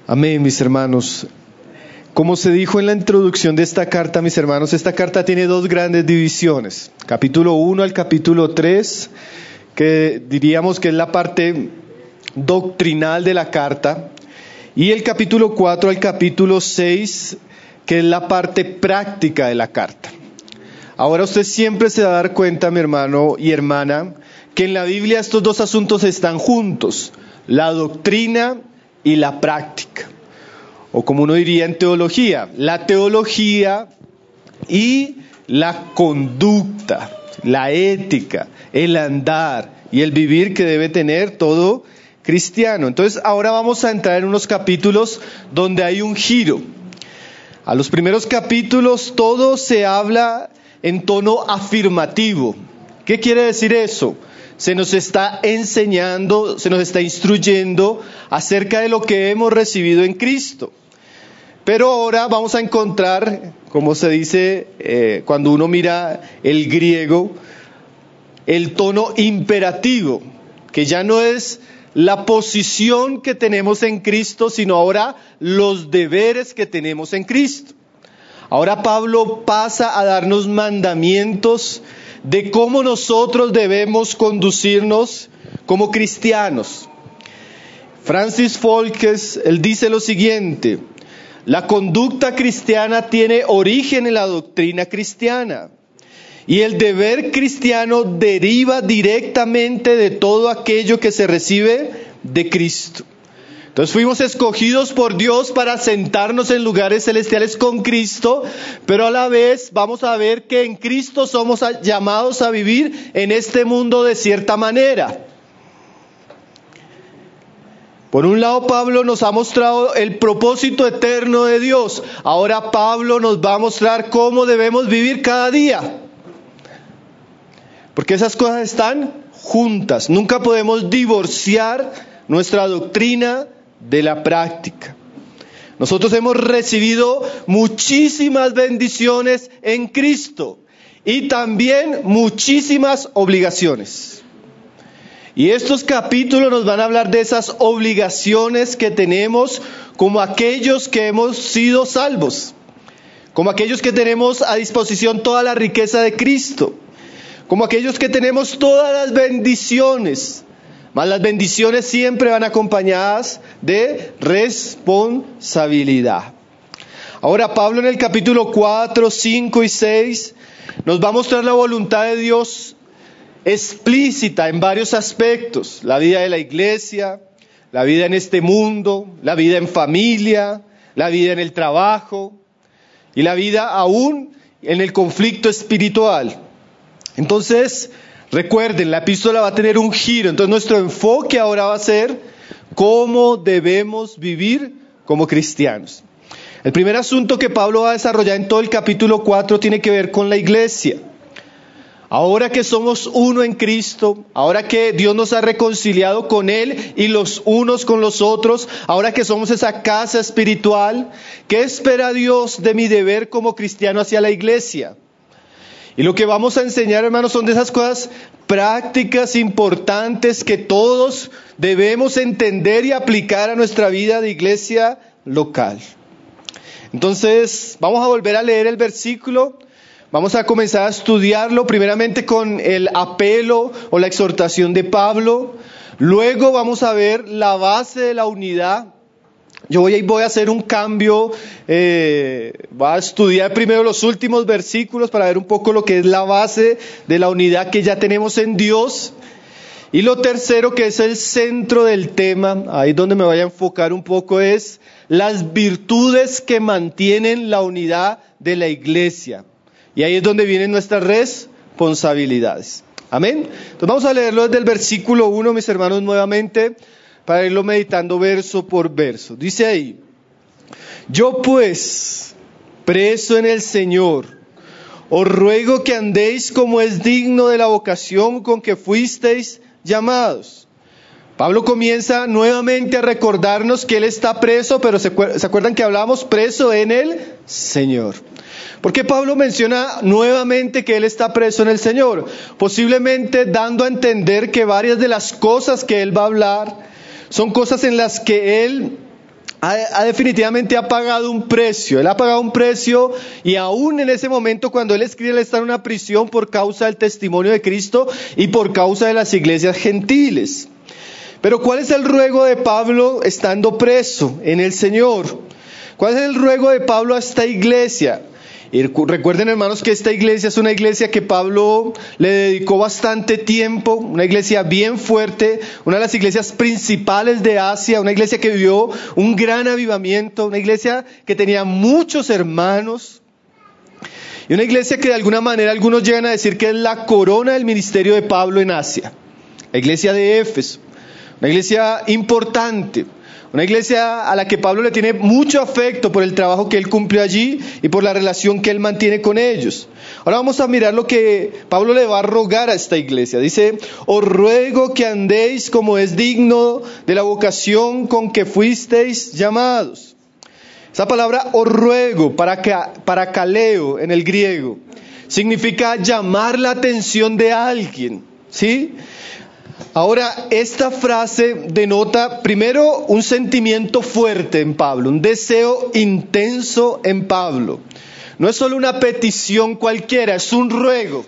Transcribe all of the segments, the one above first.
Amén, mis hermanos. Como se dijo en la introducción de esta carta, mis hermanos, esta carta tiene dos grandes divisiones. Capítulo 1 al capítulo 3, que diríamos que es la parte doctrinal de la carta, y el capítulo 4 al capítulo 6, que es la parte práctica de la carta. Ahora usted siempre se va a dar cuenta, mi hermano y hermana, que en la Biblia estos dos asuntos están juntos, la doctrina y la práctica. O como uno diría en teología, la teología y la conducta, la ética, el andar y el vivir que debe tener todo cristiano. Entonces ahora vamos a entrar en unos capítulos donde hay un giro. A los primeros capítulos todo se habla en tono afirmativo. ¿Qué quiere decir eso? Se nos está enseñando, se nos está instruyendo acerca de lo que hemos recibido en Cristo. Pero ahora vamos a encontrar, como se dice cuando uno mira el griego, el tono imperativo, que ya no es la posición que tenemos en Cristo, sino ahora los deberes que tenemos en Cristo. Ahora Pablo pasa a darnos mandamientos de cómo nosotros debemos conducirnos como cristianos. Francis Folkes, él dice lo siguiente: la conducta cristiana tiene origen en la doctrina cristiana, y el deber cristiano deriva directamente de todo aquello que se recibe de Cristo. Entonces fuimos escogidos por Dios para sentarnos en lugares celestiales con Cristo, pero a la vez vamos a ver que en Cristo somos llamados a vivir en este mundo de cierta manera. Por un lado, Pablo nos ha mostrado el propósito eterno de Dios. Ahora Pablo nos va a mostrar cómo debemos vivir cada día. Porque esas cosas están juntas. Nunca podemos divorciar nuestra doctrina de la práctica. Nosotros hemos recibido muchísimas bendiciones en Cristo y también muchísimas obligaciones. Y estos capítulos nos van a hablar de esas obligaciones que tenemos como aquellos que hemos sido salvos, como aquellos que tenemos a disposición toda la riqueza de Cristo, como aquellos que tenemos todas las bendiciones. Mas las bendiciones siempre van acompañadas de responsabilidad. Ahora Pablo en el capítulo 4, 5 y 6 nos va a mostrar la voluntad de Dios explícita en varios aspectos. La vida de la iglesia, la vida en este mundo, la vida en familia, la vida en el trabajo y la vida aún en el conflicto espiritual. Entonces, recuerden, la epístola va a tener un giro. Entonces nuestro enfoque ahora va a ser cómo debemos vivir como cristianos. El primer asunto que Pablo va a desarrollar en todo el capítulo 4 tiene que ver con la iglesia. Ahora que somos uno en Cristo, ahora que Dios nos ha reconciliado con Él y los unos con los otros, ahora que somos esa casa espiritual, ¿qué espera Dios de mi deber como cristiano hacia la iglesia? Y lo que vamos a enseñar, hermanos, son de esas cosas prácticas importantes que todos debemos entender y aplicar a nuestra vida de iglesia local. Entonces, vamos a volver a leer el versículo. Vamos a comenzar a estudiarlo primeramente con el apelo o la exhortación de Pablo. Luego vamos a ver la base de la unidad. Yo voy a hacer un cambio, voy a estudiar primero los últimos versículos para ver un poco lo que es la base de la unidad que ya tenemos en Dios. Y lo tercero, que es el centro del tema, ahí donde me voy a enfocar un poco, es las virtudes que mantienen la unidad de la iglesia. Y ahí es donde vienen nuestras responsabilidades. Amén. Entonces vamos a leerlo desde el versículo 1, mis hermanos, nuevamente, para irlo meditando verso por verso. Dice ahí: yo pues, preso en el Señor, os ruego que andéis como es digno de la vocación con que fuisteis llamados. Pablo comienza nuevamente a recordarnos que él está preso, pero ¿se acuerdan que hablábamos preso en el Señor? ¿Por qué Pablo menciona nuevamente que él está preso en el Señor? Posiblemente dando a entender que varias de las cosas que él va a hablar son cosas en las que él definitivamente ha pagado un precio. Él ha pagado un precio y aún en ese momento cuando él escribe, él está en una prisión por causa del testimonio de Cristo y por causa de las iglesias gentiles. Pero ¿cuál es el ruego de Pablo estando preso en el Señor? ¿Cuál es el ruego de Pablo a esta iglesia? Y recuerden, hermanos, que esta iglesia es una iglesia que Pablo le dedicó bastante tiempo, una iglesia bien fuerte, una de las iglesias principales de Asia, una iglesia que vivió un gran avivamiento, una iglesia que tenía muchos hermanos, y una iglesia que de alguna manera algunos llegan a decir que es la corona del ministerio de Pablo en Asia, la iglesia de Éfeso, una iglesia importante. Una iglesia a la que Pablo le tiene mucho afecto por el trabajo que él cumplió allí y por la relación que él mantiene con ellos. Ahora vamos a mirar lo que Pablo le va a rogar a esta iglesia. Dice, os ruego que andéis como es digno de la vocación con que fuisteis llamados. Esa palabra os ruego, para caleo en el griego, significa llamar la atención de alguien, ¿sí? Ahora, esta frase denota primero un sentimiento fuerte en Pablo, un deseo intenso en Pablo. No es solo una petición cualquiera, es un ruego.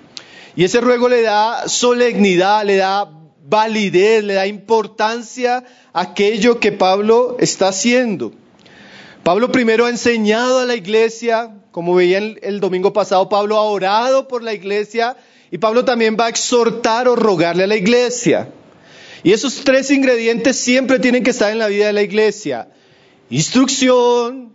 Y ese ruego le da solemnidad, le da validez, le da importancia a aquello que Pablo está haciendo. Pablo primero ha enseñado a la iglesia, como veía el domingo pasado, Pablo ha orado por la iglesia. Y Pablo también va a exhortar o rogarle a la iglesia. Y esos tres ingredientes siempre tienen que estar en la vida de la iglesia. Instrucción,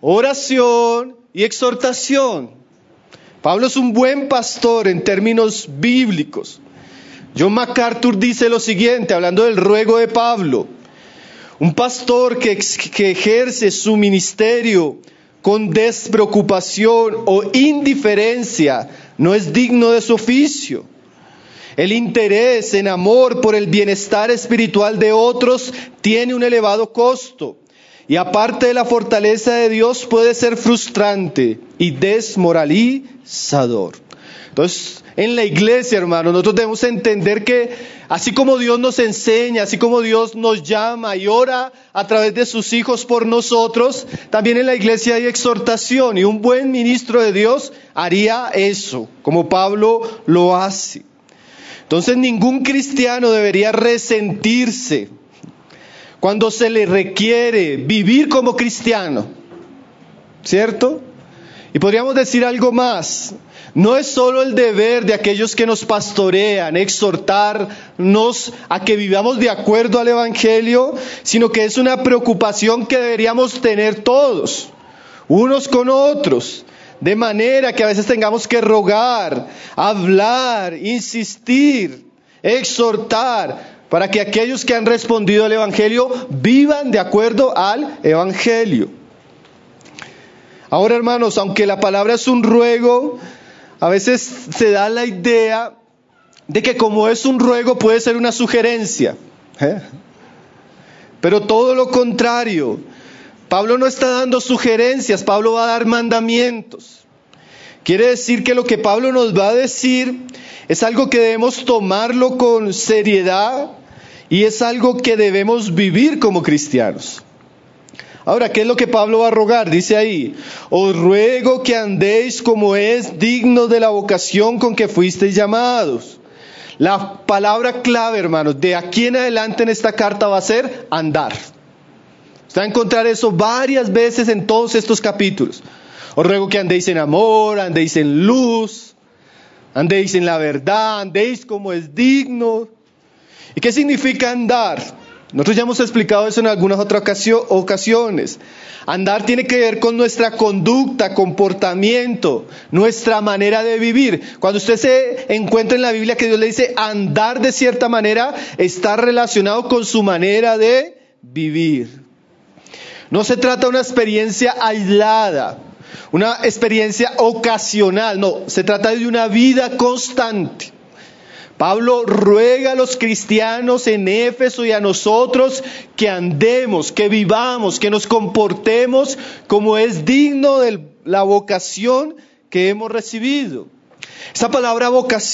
oración y exhortación. Pablo es un buen pastor en términos bíblicos. John MacArthur dice lo siguiente, hablando del ruego de Pablo. Un pastor que ejerce su ministerio con despreocupación o indiferencia no es digno de su oficio. El interés en amor por el bienestar espiritual de otros tiene un elevado costo y aparte de la fortaleza de Dios puede ser frustrante y desmoralizador. Entonces, en la iglesia, hermanos, nosotros debemos entender que así como Dios nos enseña, así como Dios nos llama y ora a través de sus hijos por nosotros, también en la iglesia hay exhortación y un buen ministro de Dios haría eso, como Pablo lo hace. Entonces, ningún cristiano debería resentirse cuando se le requiere vivir como cristiano, ¿cierto? Y podríamos decir algo más. No es solo el deber de aquellos que nos pastorean, exhortarnos a que vivamos de acuerdo al Evangelio, sino que es una preocupación que deberíamos tener todos, unos con otros, de manera que a veces tengamos que rogar, hablar, insistir, exhortar, para que aquellos que han respondido al Evangelio vivan de acuerdo al Evangelio. Ahora, hermanos, aunque la palabra es un ruego, a veces se da la idea de que como es un ruego puede ser una sugerencia. Pero todo lo contrario. Pablo no está dando sugerencias, Pablo va a dar mandamientos. Quiere decir que lo que Pablo nos va a decir es algo que debemos tomarlo con seriedad y es algo que debemos vivir como cristianos. Ahora, ¿qué es lo que Pablo va a rogar? Dice ahí, os ruego que andéis como es digno de la vocación con que fuisteis llamados. La palabra clave, hermanos, de aquí en adelante en esta carta va a ser andar. Usted va a encontrar eso varias veces en todos estos capítulos. Os ruego que andéis en amor, andéis en luz, andéis en la verdad, andéis como es digno. ¿Y qué significa andar? Nosotros ya hemos explicado eso en algunas otras ocasiones. Andar tiene que ver con nuestra conducta, comportamiento, nuestra manera de vivir. Cuando usted se encuentra en la Biblia que Dios le dice andar de cierta manera, está relacionado con su manera de vivir. No se trata de una experiencia aislada, una experiencia ocasional, no, se trata de una vida constante. Pablo ruega a los cristianos en Éfeso y a nosotros que andemos, que vivamos, que nos comportemos como es digno de la vocación que hemos recibido. Esa palabra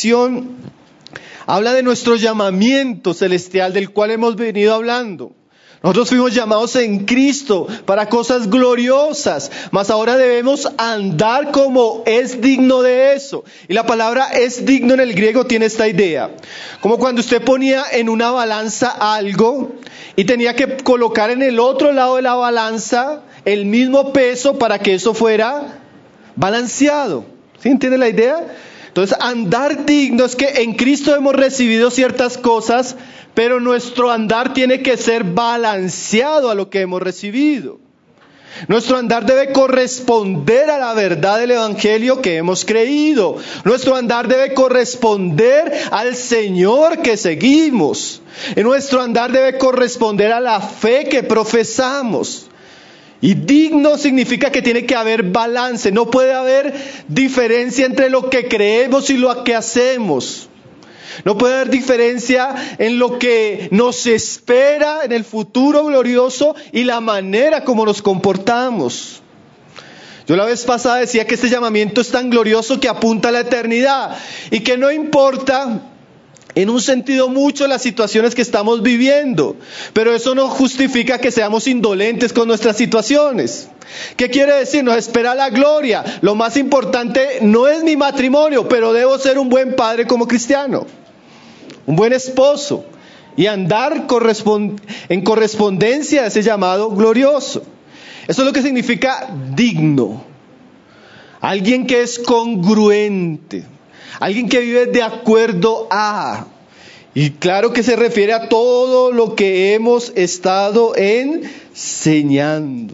vocación habla de nuestro llamamiento celestial del cual hemos venido hablando. Nosotros fuimos llamados en Cristo para cosas gloriosas, mas ahora debemos andar como es digno de eso. Y la palabra es digno en el griego tiene esta idea. Como cuando usted ponía en una balanza algo y tenía que colocar en el otro lado de la balanza el mismo peso para que eso fuera balanceado. ¿Sí entiende la idea? Entonces, andar digno es que en Cristo hemos recibido ciertas cosas, pero nuestro andar tiene que ser balanceado a lo que hemos recibido. Nuestro andar debe corresponder a la verdad del Evangelio que hemos creído. Nuestro andar debe corresponder al Señor que seguimos. Y nuestro andar debe corresponder a la fe que profesamos. Y digno significa que tiene que haber balance. No puede haber diferencia entre lo que creemos y lo que hacemos. No puede haber diferencia en lo que nos espera en el futuro glorioso y la manera como nos comportamos. Yo la vez pasada decía que este llamamiento es tan glorioso que apunta a la eternidad y que no importa en un sentido mucho las situaciones que estamos viviendo, pero eso no justifica que seamos indolentes con nuestras situaciones. ¿Qué quiere decir? Nos espera la gloria. Lo más importante no es mi matrimonio, pero debo ser un buen padre como cristiano, un buen esposo y andar en correspondencia a ese llamado glorioso. Eso es lo que significa digno. Alguien que es congruente. Alguien que vive de acuerdo a. Y claro que se refiere a todo lo que hemos estado enseñando.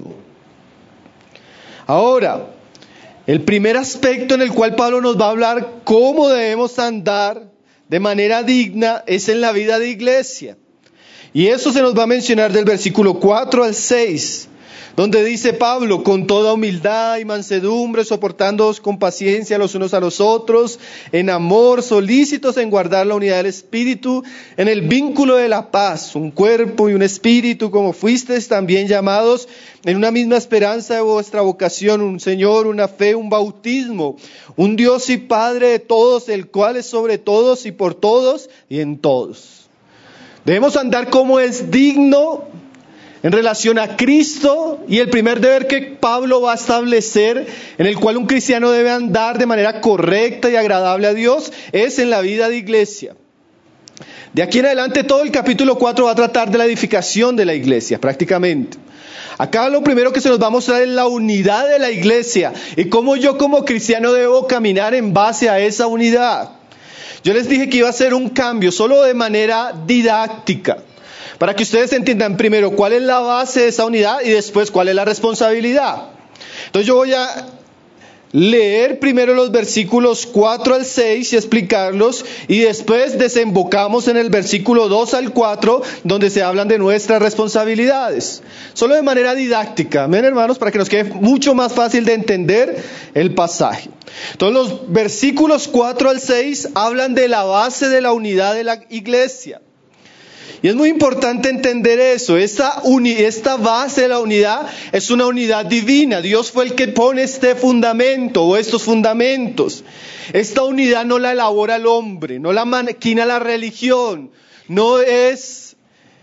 Ahora, el primer aspecto en el cual Pablo nos va a hablar cómo debemos andar de manera digna es en la vida de iglesia. Y eso se nos va a mencionar del versículo 4 al 6. Donde dice Pablo, con toda humildad y mansedumbre, soportándoos con paciencia los unos a los otros, en amor, solícitos en guardar la unidad del Espíritu, en el vínculo de la paz, un cuerpo y un espíritu, como fuisteis también llamados, en una misma esperanza de vuestra vocación, un Señor, una fe, un bautismo, un Dios y Padre de todos, el cual es sobre todos y por todos y en todos. Debemos andar como es digno en relación a Cristo, y el primer deber que Pablo va a establecer, en el cual un cristiano debe andar de manera correcta y agradable a Dios, es en la vida de iglesia. De aquí en adelante todo el capítulo 4 va a tratar de la edificación de la iglesia, prácticamente. Acá lo primero que se nos va a mostrar es la unidad de la iglesia y cómo yo como cristiano debo caminar en base a esa unidad. Yo les dije que iba a ser un cambio solo de manera didáctica, para que ustedes entiendan primero cuál es la base de esa unidad y después cuál es la responsabilidad. Entonces yo voy a leer primero los versículos 4 al 6 y explicarlos, y después desembocamos en el versículo 2 al 4, donde se hablan de nuestras responsabilidades. Solo de manera didáctica, amén, hermanos, para que nos quede mucho más fácil de entender el pasaje. Entonces los versículos 4 al 6 hablan de la base de la unidad de la iglesia. Y es muy importante entender eso. Esta base de la unidad es una unidad divina. Dios fue el que pone este fundamento o estos fundamentos. Esta unidad no la elabora el hombre, no la maquina la religión. No es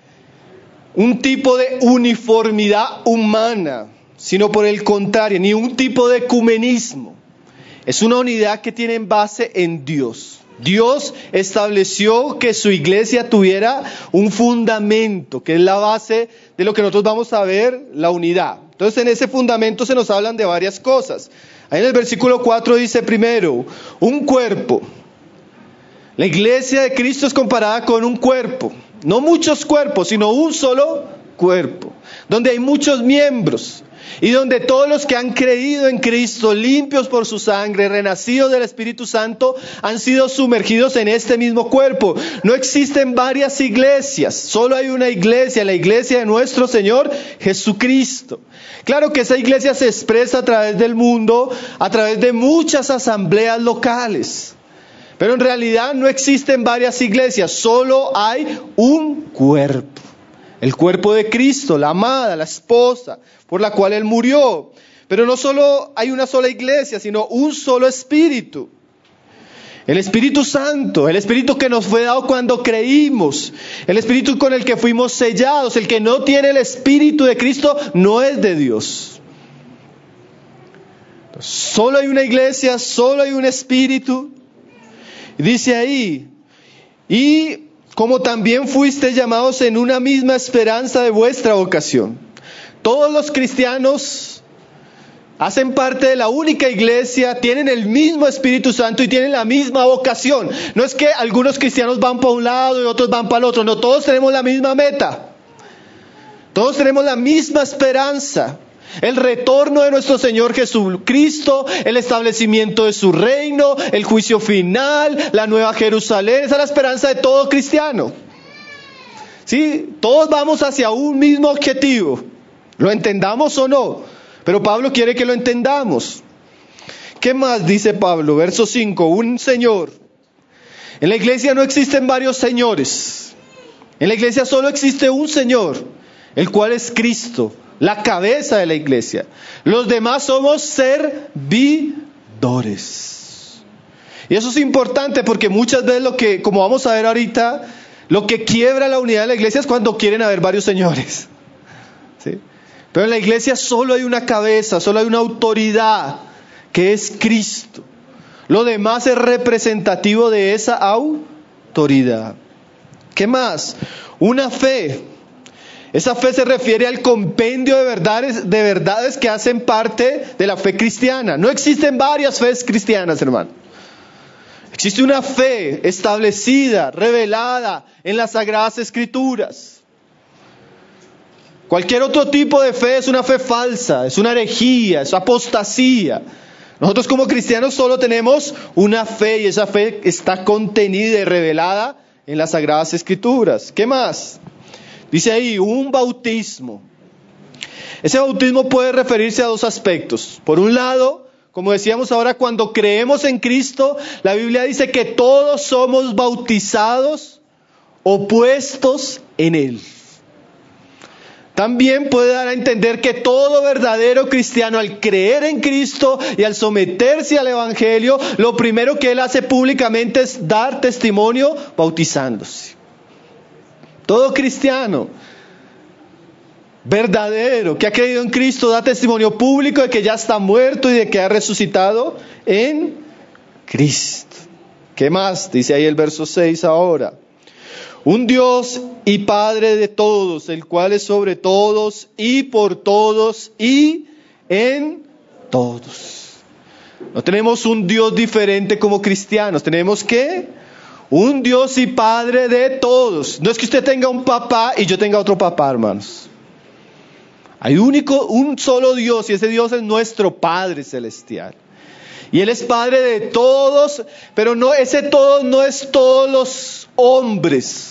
un tipo de uniformidad humana, sino por el contrario, ni un tipo de ecumenismo. Es una unidad que tiene base en Dios. Dios estableció que su iglesia tuviera un fundamento, que es la base de lo que nosotros vamos a ver, la unidad. Entonces en ese fundamento se nos hablan de varias cosas. Ahí en el versículo 4 dice primero, un cuerpo. La iglesia de Cristo es comparada con un cuerpo. No muchos cuerpos, sino un solo cuerpo. Donde hay muchos miembros. Y donde todos los que han creído en Cristo, limpios por su sangre, renacidos del Espíritu Santo, han sido sumergidos en este mismo cuerpo. No existen varias iglesias, solo hay una iglesia, la iglesia de nuestro Señor Jesucristo. Claro que esa iglesia se expresa a través del mundo, a través de muchas asambleas locales. Pero en realidad no existen varias iglesias, solo hay un cuerpo. El cuerpo de Cristo, la amada, la esposa, por la cual Él murió. Pero no solo hay una sola iglesia, sino un solo espíritu. El Espíritu Santo, el Espíritu que nos fue dado cuando creímos, el Espíritu con el que fuimos sellados. El que no tiene el Espíritu de Cristo no es de Dios. Solo hay una iglesia, solo hay un Espíritu. Dice ahí, y como también fuiste llamados en una misma esperanza de vuestra vocación. Todos los cristianos hacen parte de la única iglesia, tienen el mismo Espíritu Santo y tienen la misma vocación. No es que algunos cristianos van para un lado y otros van para el otro. No, todos tenemos la misma meta. Todos tenemos la misma esperanza. El retorno de nuestro Señor Jesucristo, el establecimiento de su reino, el juicio final, la nueva Jerusalén. Esa es la esperanza de todo cristiano. ¿Sí? Todos vamos hacia un mismo objetivo. Lo entendamos o no. Pero Pablo quiere que lo entendamos. ¿Qué más dice Pablo? Verso 5, un Señor. En la iglesia no existen varios señores. En la iglesia solo existe un Señor, el cual es Cristo, la cabeza de la iglesia. Los demás somos servidores. Y eso es importante porque muchas veces como vamos a ver ahorita, lo que quiebra la unidad de la iglesia es cuando quieren haber varios señores. ¿Sí? Pero en la iglesia solo hay una cabeza, solo hay una autoridad, que es Cristo. Lo demás es representativo de esa autoridad. ¿Qué más? Una fe. Esa fe se refiere al compendio de verdades que hacen parte de la fe cristiana. No existen varias fees cristianas, hermano. Existe una fe establecida, revelada en las Sagradas Escrituras. Cualquier otro tipo de fe es una fe falsa, es una herejía, es apostasía. Nosotros como cristianos solo tenemos una fe y esa fe está contenida y revelada en las Sagradas Escrituras. ¿Qué más? Dice ahí, un bautismo. Ese bautismo puede referirse a dos aspectos. Por un lado, como decíamos ahora, cuando creemos en Cristo, la Biblia dice que todos somos bautizados o puestos en Él. También puede dar a entender que todo verdadero cristiano, al creer en Cristo y al someterse al Evangelio, lo primero que él hace públicamente es dar testimonio bautizándose. Todo cristiano verdadero que ha creído en Cristo da testimonio público de que ya está muerto y de que ha resucitado en Cristo. ¿Qué más? Dice ahí el verso 6 ahora. Un Dios y Padre de todos, el cual es sobre todos y por todos y en todos. No tenemos un Dios diferente como cristianos. Tenemos ¿qué? Un Dios y Padre de todos. No es que usted tenga un papá y yo tenga otro papá, hermanos. Hay un solo Dios y ese Dios es nuestro Padre celestial. Y Él es Padre de todos, pero no, ese todos no es todos los hombres.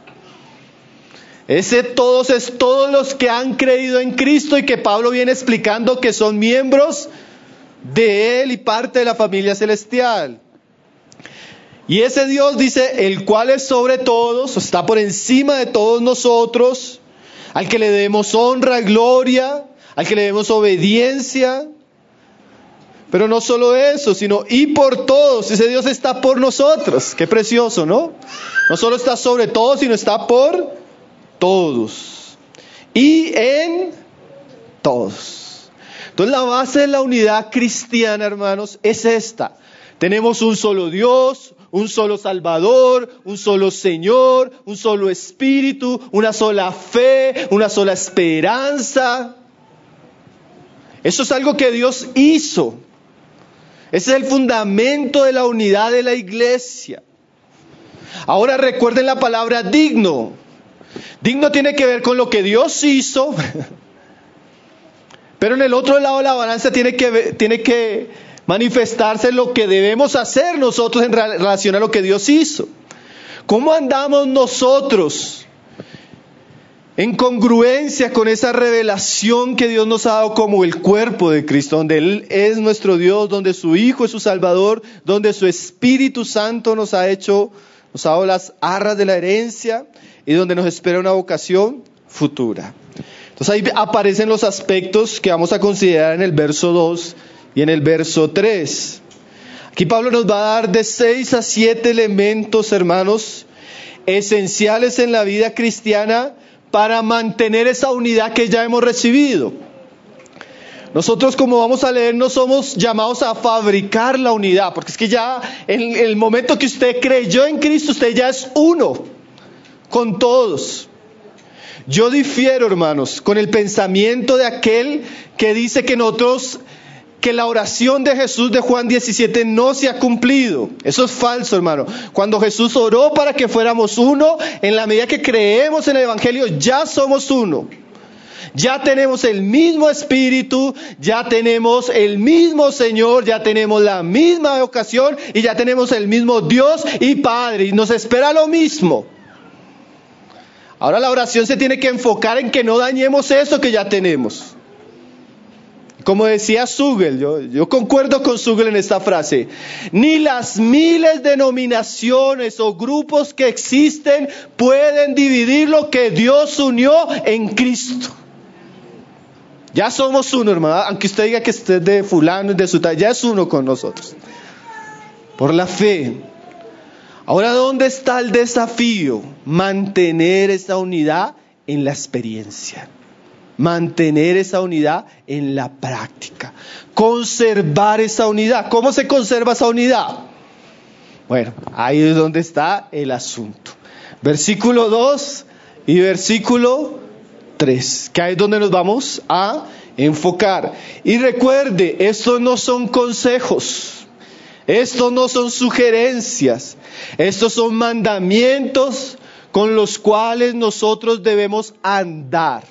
Ese todos es todos los que han creído en Cristo y que Pablo viene explicando que son miembros de Él y parte de la familia celestial. Y ese Dios dice, el cual es sobre todos, está por encima de todos nosotros, al que le debemos honra, gloria, al que le debemos obediencia. Pero no solo eso, sino y por todos. Ese Dios está por nosotros. Qué precioso, ¿no? No solo está sobre todos, sino está por todos. Y en todos. Entonces la base de la unidad cristiana, hermanos, es esta. Tenemos un solo Dios, un solo Salvador, un solo Señor, un solo Espíritu, una sola fe, una sola esperanza. Eso es algo que Dios hizo. Ese es el fundamento de la unidad de la iglesia. Ahora recuerden la palabra digno. Digno tiene que ver con lo que Dios hizo, pero en el otro lado de la balanza tiene que manifestarse lo que debemos hacer nosotros en relación a lo que Dios hizo. ¿Cómo andamos nosotros en congruencia con esa revelación que Dios nos ha dado como el cuerpo de Cristo, donde Él es nuestro Dios, donde su Hijo es su Salvador, donde su Espíritu Santo nos ha dado las arras de la herencia y donde nos espera una vocación futura? Entonces ahí aparecen los aspectos que vamos a considerar en el verso 2 y en el verso 3. Aquí Pablo nos va a dar de 6 a 7 elementos, hermanos, esenciales en la vida cristiana para mantener esa unidad que ya hemos recibido. Nosotros, como vamos a leer, no somos llamados a fabricar la unidad, porque es que ya en el momento que usted creyó en Cristo, usted ya es uno con todos. Yo difiero, hermanos, con el pensamiento de aquel que dice que la oración de Jesús de Juan 17 no se ha cumplido. Eso es falso, hermano. Cuando Jesús oró para que fuéramos uno, en la medida que creemos en el Evangelio, ya somos uno. Ya tenemos el mismo Espíritu, ya tenemos el mismo Señor, ya tenemos la misma vocación y ya tenemos el mismo Dios y Padre. Y nos espera lo mismo. Ahora la oración se tiene que enfocar en que no dañemos eso que ya tenemos. Como decía Zugel, yo concuerdo con Zugel en esta frase, ni las miles de denominaciones o grupos que existen pueden dividir lo que Dios unió en Cristo. Ya somos uno, hermano, aunque usted diga que usted es de fulano, de su tal, ya es uno con nosotros, por la fe. Ahora, ¿dónde está el desafío? Mantener esa unidad en la experiencia. Mantener esa unidad en la práctica. Conservar esa unidad. ¿Cómo se conserva esa unidad? Bueno, ahí es donde está el asunto. Versículo 2 y versículo 3, que ahí es donde nos vamos a enfocar. Y recuerde, estos no son consejos, estos no son sugerencias, estos son mandamientos con los cuales nosotros debemos andar,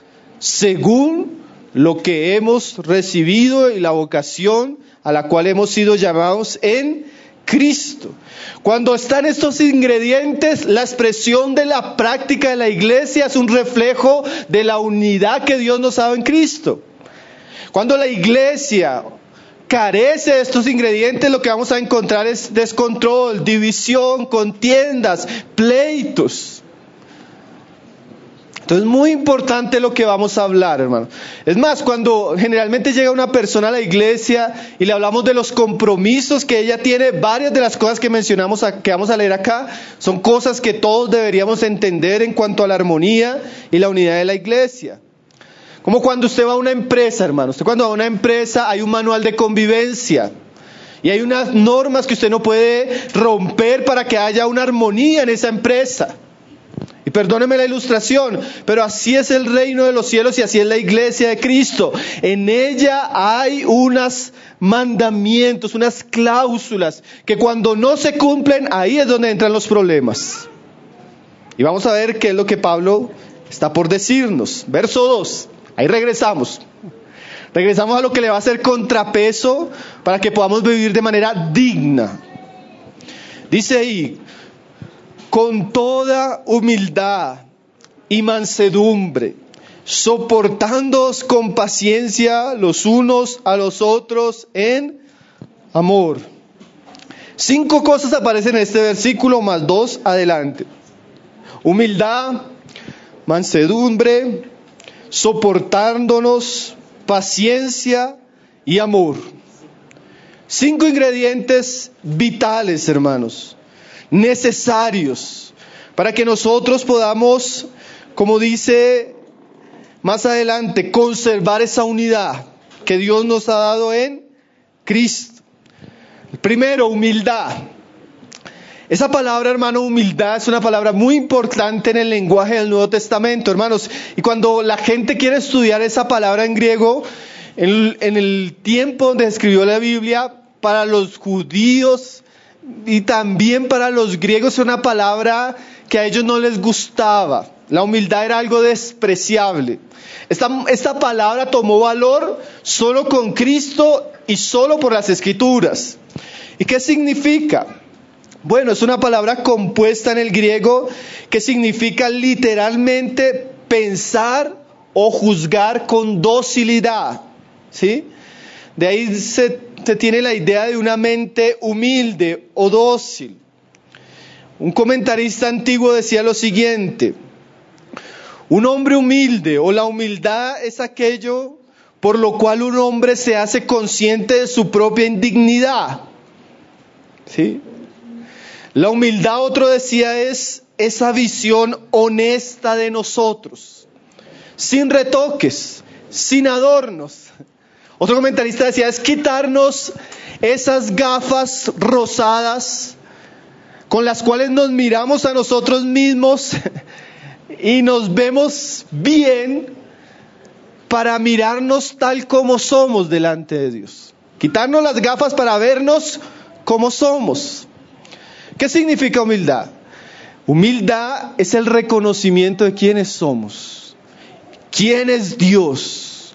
según lo que hemos recibido y la vocación a la cual hemos sido llamados en Cristo. Cuando están estos ingredientes, la expresión de la práctica de la iglesia es un reflejo de la unidad que Dios nos ha dado en Cristo. Cuando la iglesia carece de estos ingredientes, lo que vamos a encontrar es descontrol, división, contiendas, pleitos. Entonces es muy importante lo que vamos a hablar, hermano. Es más, cuando generalmente llega una persona a la iglesia y le hablamos de los compromisos que ella tiene, varias de las cosas que mencionamos, que vamos a leer acá, son cosas que todos deberíamos entender en cuanto a la armonía y la unidad de la iglesia. Como cuando usted va a una empresa, hermano. Usted cuando va a una empresa hay un manual de convivencia. Y hay unas normas que usted no puede romper para que haya una armonía en esa empresa. Y perdóneme la ilustración, pero así es el reino de los cielos y así es la iglesia de Cristo. En ella hay unos mandamientos, unas cláusulas que cuando no se cumplen, ahí es donde entran los problemas. Y vamos a ver qué es lo que Pablo está por decirnos. Verso 2, ahí regresamos. Regresamos a lo que le va a hacer contrapeso para que podamos vivir de manera digna. Dice ahí, con toda humildad y mansedumbre, soportándoos con paciencia los unos a los otros en amor. 5 cosas aparecen en este versículo, más 2 adelante. Humildad, mansedumbre, soportándonos, paciencia y amor. 5 ingredientes vitales, hermanos, necesarios para que nosotros podamos, como dice más adelante, conservar esa unidad que Dios nos ha dado en Cristo. Primero, humildad. Esa palabra, hermano, humildad, es una palabra muy importante en el lenguaje del Nuevo Testamento, hermanos. Y cuando la gente quiere estudiar esa palabra en griego, en el tiempo donde se escribió la Biblia, para los judíos y también para los griegos es una palabra que a ellos no les gustaba. La humildad era algo despreciable. Esta palabra tomó valor solo con Cristo y solo por las Escrituras. ¿Y qué significa? Bueno, es una palabra compuesta en el griego que significa literalmente pensar o juzgar con docilidad, ¿sí? De ahí se tiene la idea de una mente humilde o dócil. Un comentarista antiguo decía lo siguiente: un hombre humilde o la humildad es aquello por lo cual un hombre se hace consciente de su propia indignidad. ¿Sí? La humildad, otro decía, es esa visión honesta de nosotros, sin retoques, sin adornos. Otro comentarista decía, es quitarnos esas gafas rosadas con las cuales nos miramos a nosotros mismos y nos vemos bien para mirarnos tal como somos delante de Dios. Quitarnos las gafas para vernos como somos. ¿Qué significa humildad? Humildad es el reconocimiento de quiénes somos, quién es Dios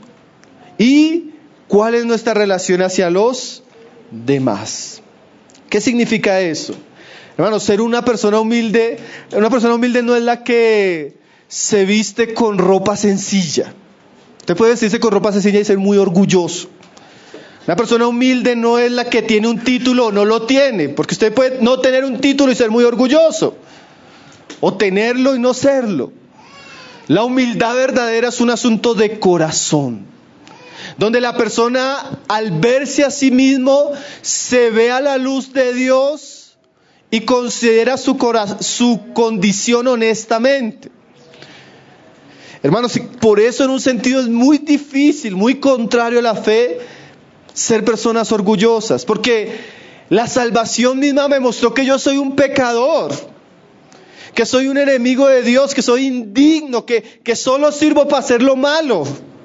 y cuál es nuestra relación hacia los demás. ¿Qué significa eso? Hermanos, ser una persona humilde no es la que se viste con ropa sencilla. Usted puede vestirse con ropa sencilla y ser muy orgulloso. Una persona humilde no es la que tiene un título o no lo tiene, porque usted puede no tener un título y ser muy orgulloso, o tenerlo y no serlo. La humildad verdadera es un asunto de corazón, donde la persona al verse a sí mismo se ve a la luz de Dios y considera su condición honestamente. Hermanos, por eso en un sentido es muy difícil, muy contrario a la fe, ser personas orgullosas, porque la salvación misma me mostró que yo soy un pecador, que soy un enemigo de Dios, que soy indigno, que solo sirvo para hacer lo malo,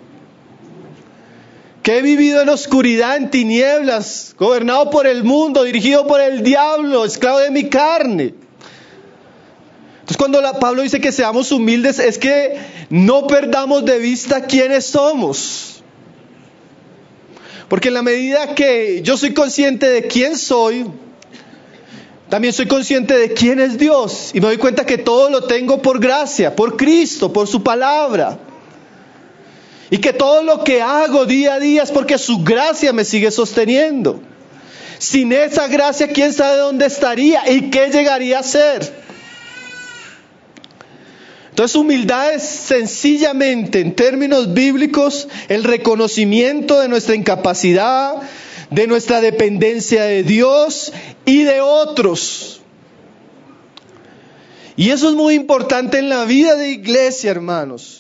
que he vivido en oscuridad, en tinieblas, gobernado por el mundo, dirigido por el diablo, esclavo de mi carne. Entonces cuando Pablo dice que seamos humildes, es que no perdamos de vista quiénes somos. Porque en la medida que yo soy consciente de quién soy, también soy consciente de quién es Dios. Y me doy cuenta que todo lo tengo por gracia, por Cristo, por su palabra. Y que todo lo que hago día a día es porque su gracia me sigue sosteniendo. Sin esa gracia, ¿quién sabe dónde estaría y qué llegaría a ser? Entonces, humildad es sencillamente, en términos bíblicos, el reconocimiento de nuestra incapacidad, de nuestra dependencia de Dios y de otros. Y eso es muy importante en la vida de iglesia, hermanos.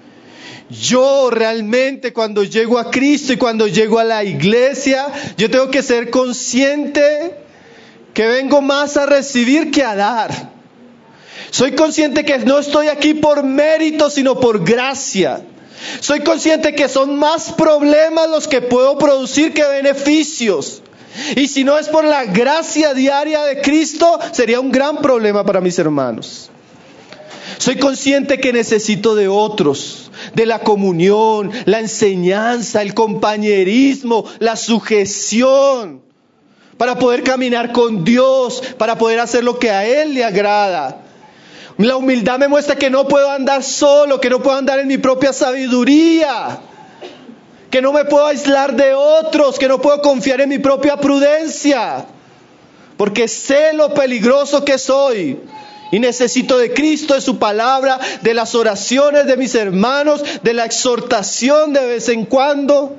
Yo realmente cuando llego a Cristo y cuando llego a la iglesia, yo tengo que ser consciente que vengo más a recibir que a dar. Soy consciente que no estoy aquí por mérito, sino por gracia. Soy consciente que son más problemas los que puedo producir que beneficios. Y si no es por la gracia diaria de Cristo, sería un gran problema para mis hermanos. Soy consciente que necesito de otros, de la comunión, la enseñanza, el compañerismo, la sujeción, para poder caminar con Dios, para poder hacer lo que a Él le agrada. La humildad me muestra que no puedo andar solo, que no puedo andar en mi propia sabiduría, que no me puedo aislar de otros, que no puedo confiar en mi propia prudencia, porque sé lo peligroso que soy y necesito de Cristo, de su palabra, de las oraciones de mis hermanos, de la exhortación de vez en cuando.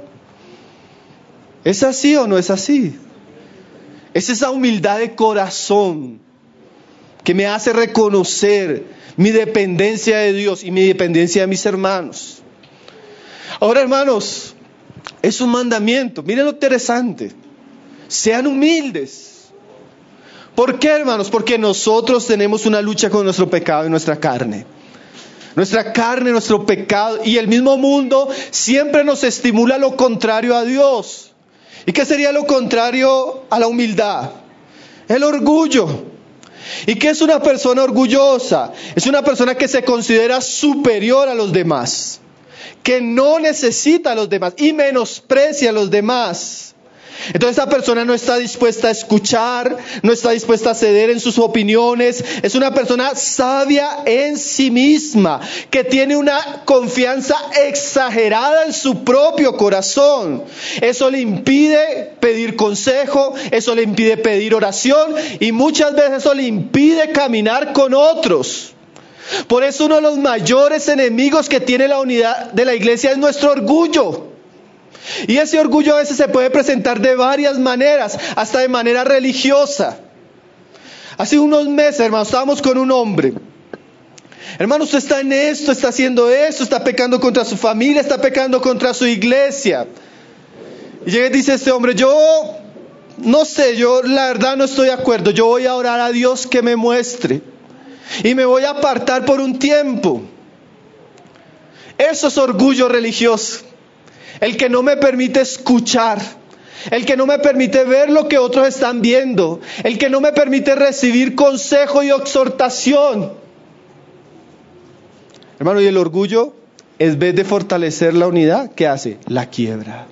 ¿Es así o no es así? Es esa humildad de corazón que me hace reconocer mi dependencia de Dios y mi dependencia de mis hermanos. Ahora, hermanos, es un mandamiento. Miren lo interesante. Sean humildes. ¿Por qué, hermanos? Porque nosotros tenemos una lucha con nuestro pecado y nuestra carne. Nuestra carne, nuestro pecado y el mismo mundo siempre nos estimula lo contrario a Dios. ¿Y qué sería lo contrario a la humildad? El orgullo. ¿Y qué es una persona orgullosa? Es una persona que se considera superior a los demás, que no necesita a los demás y menosprecia a los demás. Entonces esa persona no está dispuesta a escuchar, no está dispuesta a ceder en sus opiniones. Es una persona sabia en sí misma, que tiene una confianza exagerada en su propio corazón. Eso le impide pedir consejo, eso le impide pedir oración y muchas veces eso le impide caminar con otros. Por eso uno de los mayores enemigos que tiene la unidad de la iglesia es nuestro orgullo. Y ese orgullo a veces se puede presentar de varias maneras, hasta de manera religiosa. Hace unos meses, hermano, estábamos con un hombre. Hermano, usted está en esto, está haciendo esto, está pecando contra su familia, está pecando contra su iglesia. Y llega y dice este hombre, yo no sé, yo la verdad no estoy de acuerdo, yo voy a orar a Dios que me muestre. Y me voy a apartar por un tiempo. Eso es orgullo religioso. El que no me permite escuchar. El que no me permite ver lo que otros están viendo. El que no me permite recibir consejo y exhortación. Hermano, y el orgullo, en vez de fortalecer la unidad, ¿qué hace? La quiebra.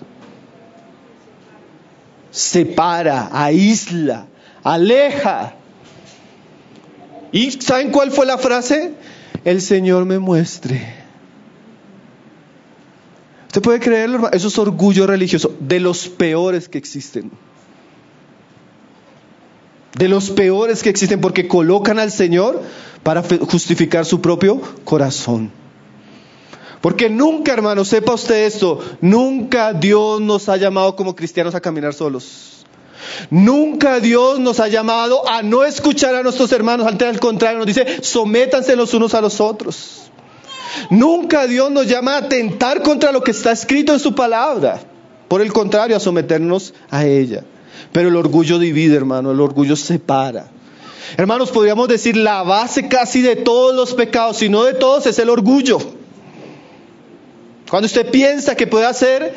Separa, aísla, aleja. ¿Y saben cuál fue la frase? El Señor me muestre. ¿Usted puede creerlo, hermano? Eso es orgullo religioso, de los peores que existen. De los peores que existen, porque colocan al Señor para justificar su propio corazón. Porque nunca, hermano, sepa usted esto, nunca Dios nos ha llamado como cristianos a caminar solos. Nunca Dios nos ha llamado a no escuchar a nuestros hermanos, antes al contrario nos dice, sométanse los unos a los otros. Nunca Dios nos llama a atentar contra lo que está escrito en su palabra. Por el contrario, a someternos a ella. Pero el orgullo divide, hermano, el orgullo separa. Hermanos, podríamos decir la base casi de todos los pecados, si no de todos, es el orgullo. Cuando usted piensa que puede hacer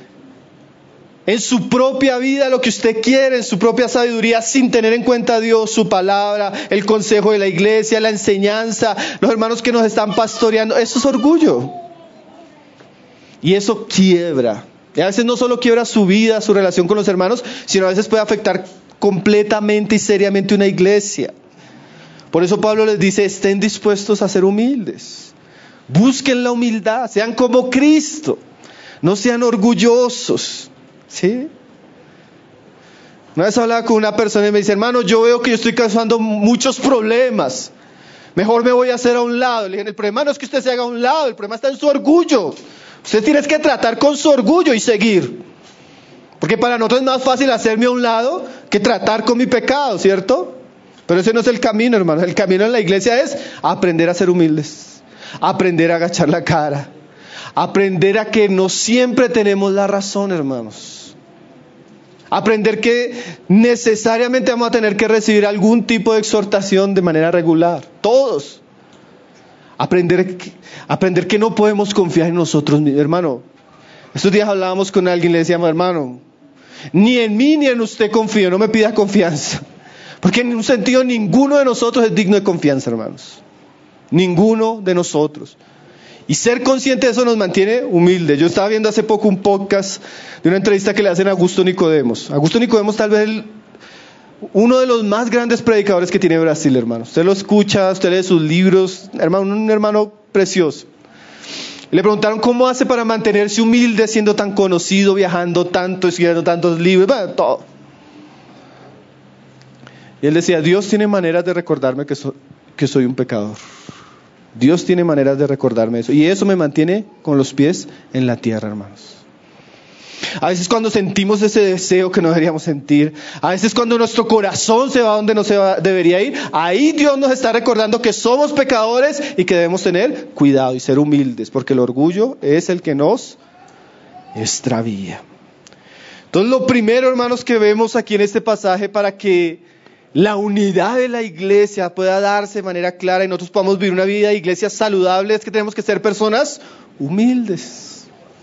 en su propia vida lo que usted quiere, en su propia sabiduría, sin tener en cuenta a Dios, su palabra, el consejo de la iglesia, la enseñanza, los hermanos que nos están pastoreando, eso es orgullo. Y eso quiebra. Y a veces no solo quiebra su vida, su relación con los hermanos, sino a veces puede afectar completamente y seriamente una iglesia. Por eso Pablo les dice, estén dispuestos a ser humildes. Busquen la humildad, sean como Cristo. No sean orgullosos. ¿Sí? Una vez hablaba con una persona y me dice, hermano, yo veo que yo estoy causando muchos problemas. Mejor me voy a hacer a un lado. Le dije, el problema no es que usted se haga a un lado, el problema está en su orgullo. Usted tiene que tratar con su orgullo y seguir. Porque para nosotros es más fácil hacerme a un lado que tratar con mi pecado, ¿cierto? Pero ese no es el camino, hermano. El camino en la iglesia es aprender a ser humildes, aprender a agachar la cara, aprender a que no siempre tenemos la razón, hermanos. Aprender que necesariamente vamos a tener que recibir algún tipo de exhortación de manera regular. Todos. Aprender que no podemos confiar en nosotros mismos. Hermano, estos días hablábamos con alguien y le decíamos, hermano, ni en mí ni en usted confío, no me pida confianza. Porque en un sentido ninguno de nosotros es digno de confianza, hermanos. Ninguno de nosotros. Y ser consciente de eso nos mantiene humildes. Yo estaba viendo hace poco un podcast de una entrevista que le hacen a Augusto Nicodemos. Augusto Nicodemos tal vez uno de los más grandes predicadores que tiene Brasil, hermano. Usted lo escucha, usted lee sus libros, hermano, un hermano precioso. Le preguntaron cómo hace para mantenerse humilde siendo tan conocido, viajando tanto, escribiendo tantos libros, bueno, todo. Y él decía, Dios tiene maneras de recordarme que soy un pecador. Dios tiene maneras de recordarme eso. Y eso me mantiene con los pies en la tierra, hermanos. A veces cuando sentimos ese deseo que no deberíamos sentir, a veces cuando nuestro corazón se va donde no debería ir, ahí Dios nos está recordando que somos pecadores y que debemos tener cuidado y ser humildes, porque el orgullo es el que nos extravía. Entonces lo primero, hermanos, que vemos aquí en este pasaje para que la unidad de la iglesia pueda darse de manera clara y nosotros podamos vivir una vida de iglesia saludable, es que tenemos que ser personas humildes.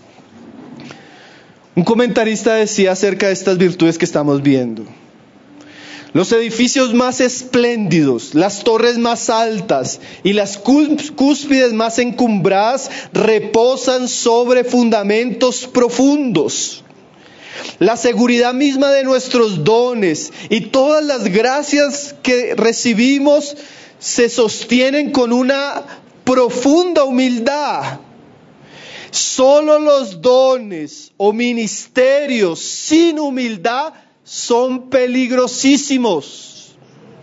Un comentarista decía acerca de estas virtudes que estamos viendo: los edificios más espléndidos, las torres más altas y las cúspides más encumbradas reposan sobre fundamentos profundos. La seguridad misma de nuestros dones y todas las gracias que recibimos se sostienen con una profunda humildad. Solo los dones o ministerios sin humildad son peligrosísimos.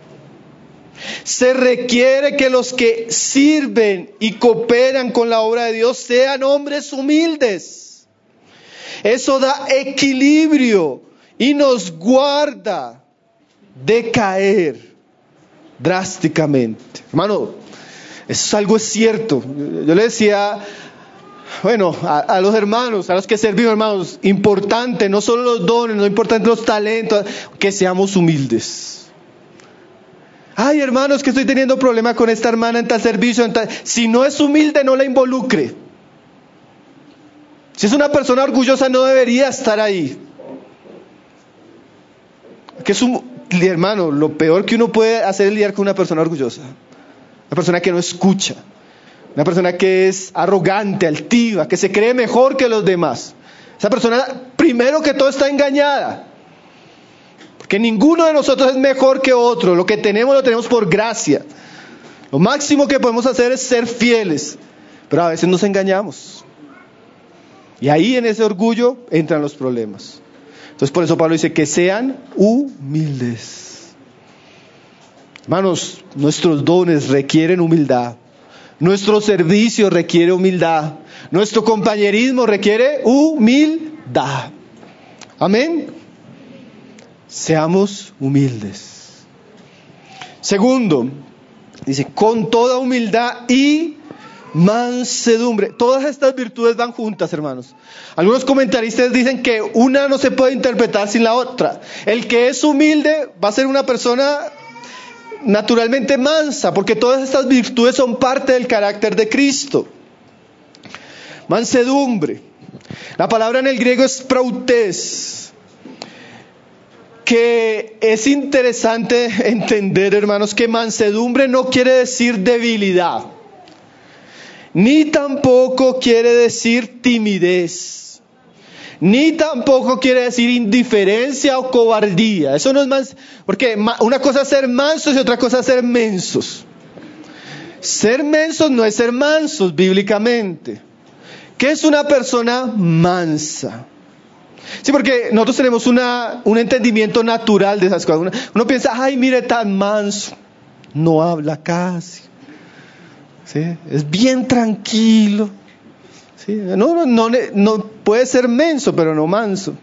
Se requiere que los que sirven y cooperan con la obra de Dios sean hombres humildes. Eso da equilibrio y nos guarda de caer drásticamente. Hermano, eso es algo cierto. Yo le decía, a los hermanos, a los que servimos, hermanos, importante, no solo los dones, no importante los talentos, que seamos humildes. Ay, hermanos, que estoy teniendo problema con esta hermana en tal servicio, si no es humilde, no la involucre. Si es una persona orgullosa, no debería estar ahí. Que es hermano, lo peor que uno puede hacer es lidiar con una persona orgullosa. Una persona que no escucha. Una persona que es arrogante, altiva, que se cree mejor que los demás. Esa persona, primero que todo, está engañada. Porque ninguno de nosotros es mejor que otro. Lo que tenemos, lo tenemos por gracia. Lo máximo que podemos hacer es ser fieles. Pero a veces nos engañamos. Y ahí en ese orgullo entran los problemas. Entonces por eso Pablo dice que sean humildes. Hermanos, nuestros dones requieren humildad. Nuestro servicio requiere humildad. Nuestro compañerismo requiere humildad. Amén. Seamos humildes. Segundo, dice, con toda humildad y mansedumbre. Todas estas virtudes van juntas, hermanos. Algunos comentaristas dicen que una no se puede interpretar sin la otra. El que es humilde va a ser una persona naturalmente mansa, porque todas estas virtudes son parte del carácter de Cristo. Mansedumbre. La palabra en el griego es prautes, que es interesante entender, hermanos, que mansedumbre no quiere decir debilidad, ni tampoco quiere decir timidez, ni tampoco quiere decir indiferencia o cobardía. Eso no es más, porque una cosa es ser mansos y otra cosa es ser mensos. Ser mensos no es ser mansos bíblicamente. ¿Qué es una persona mansa? Sí, porque nosotros tenemos un entendimiento natural de esas cosas. Uno piensa, ay, mire, tan manso, no habla casi. ¿Sí? Es bien tranquilo. ¿Sí? No puede ser menso, pero no manso.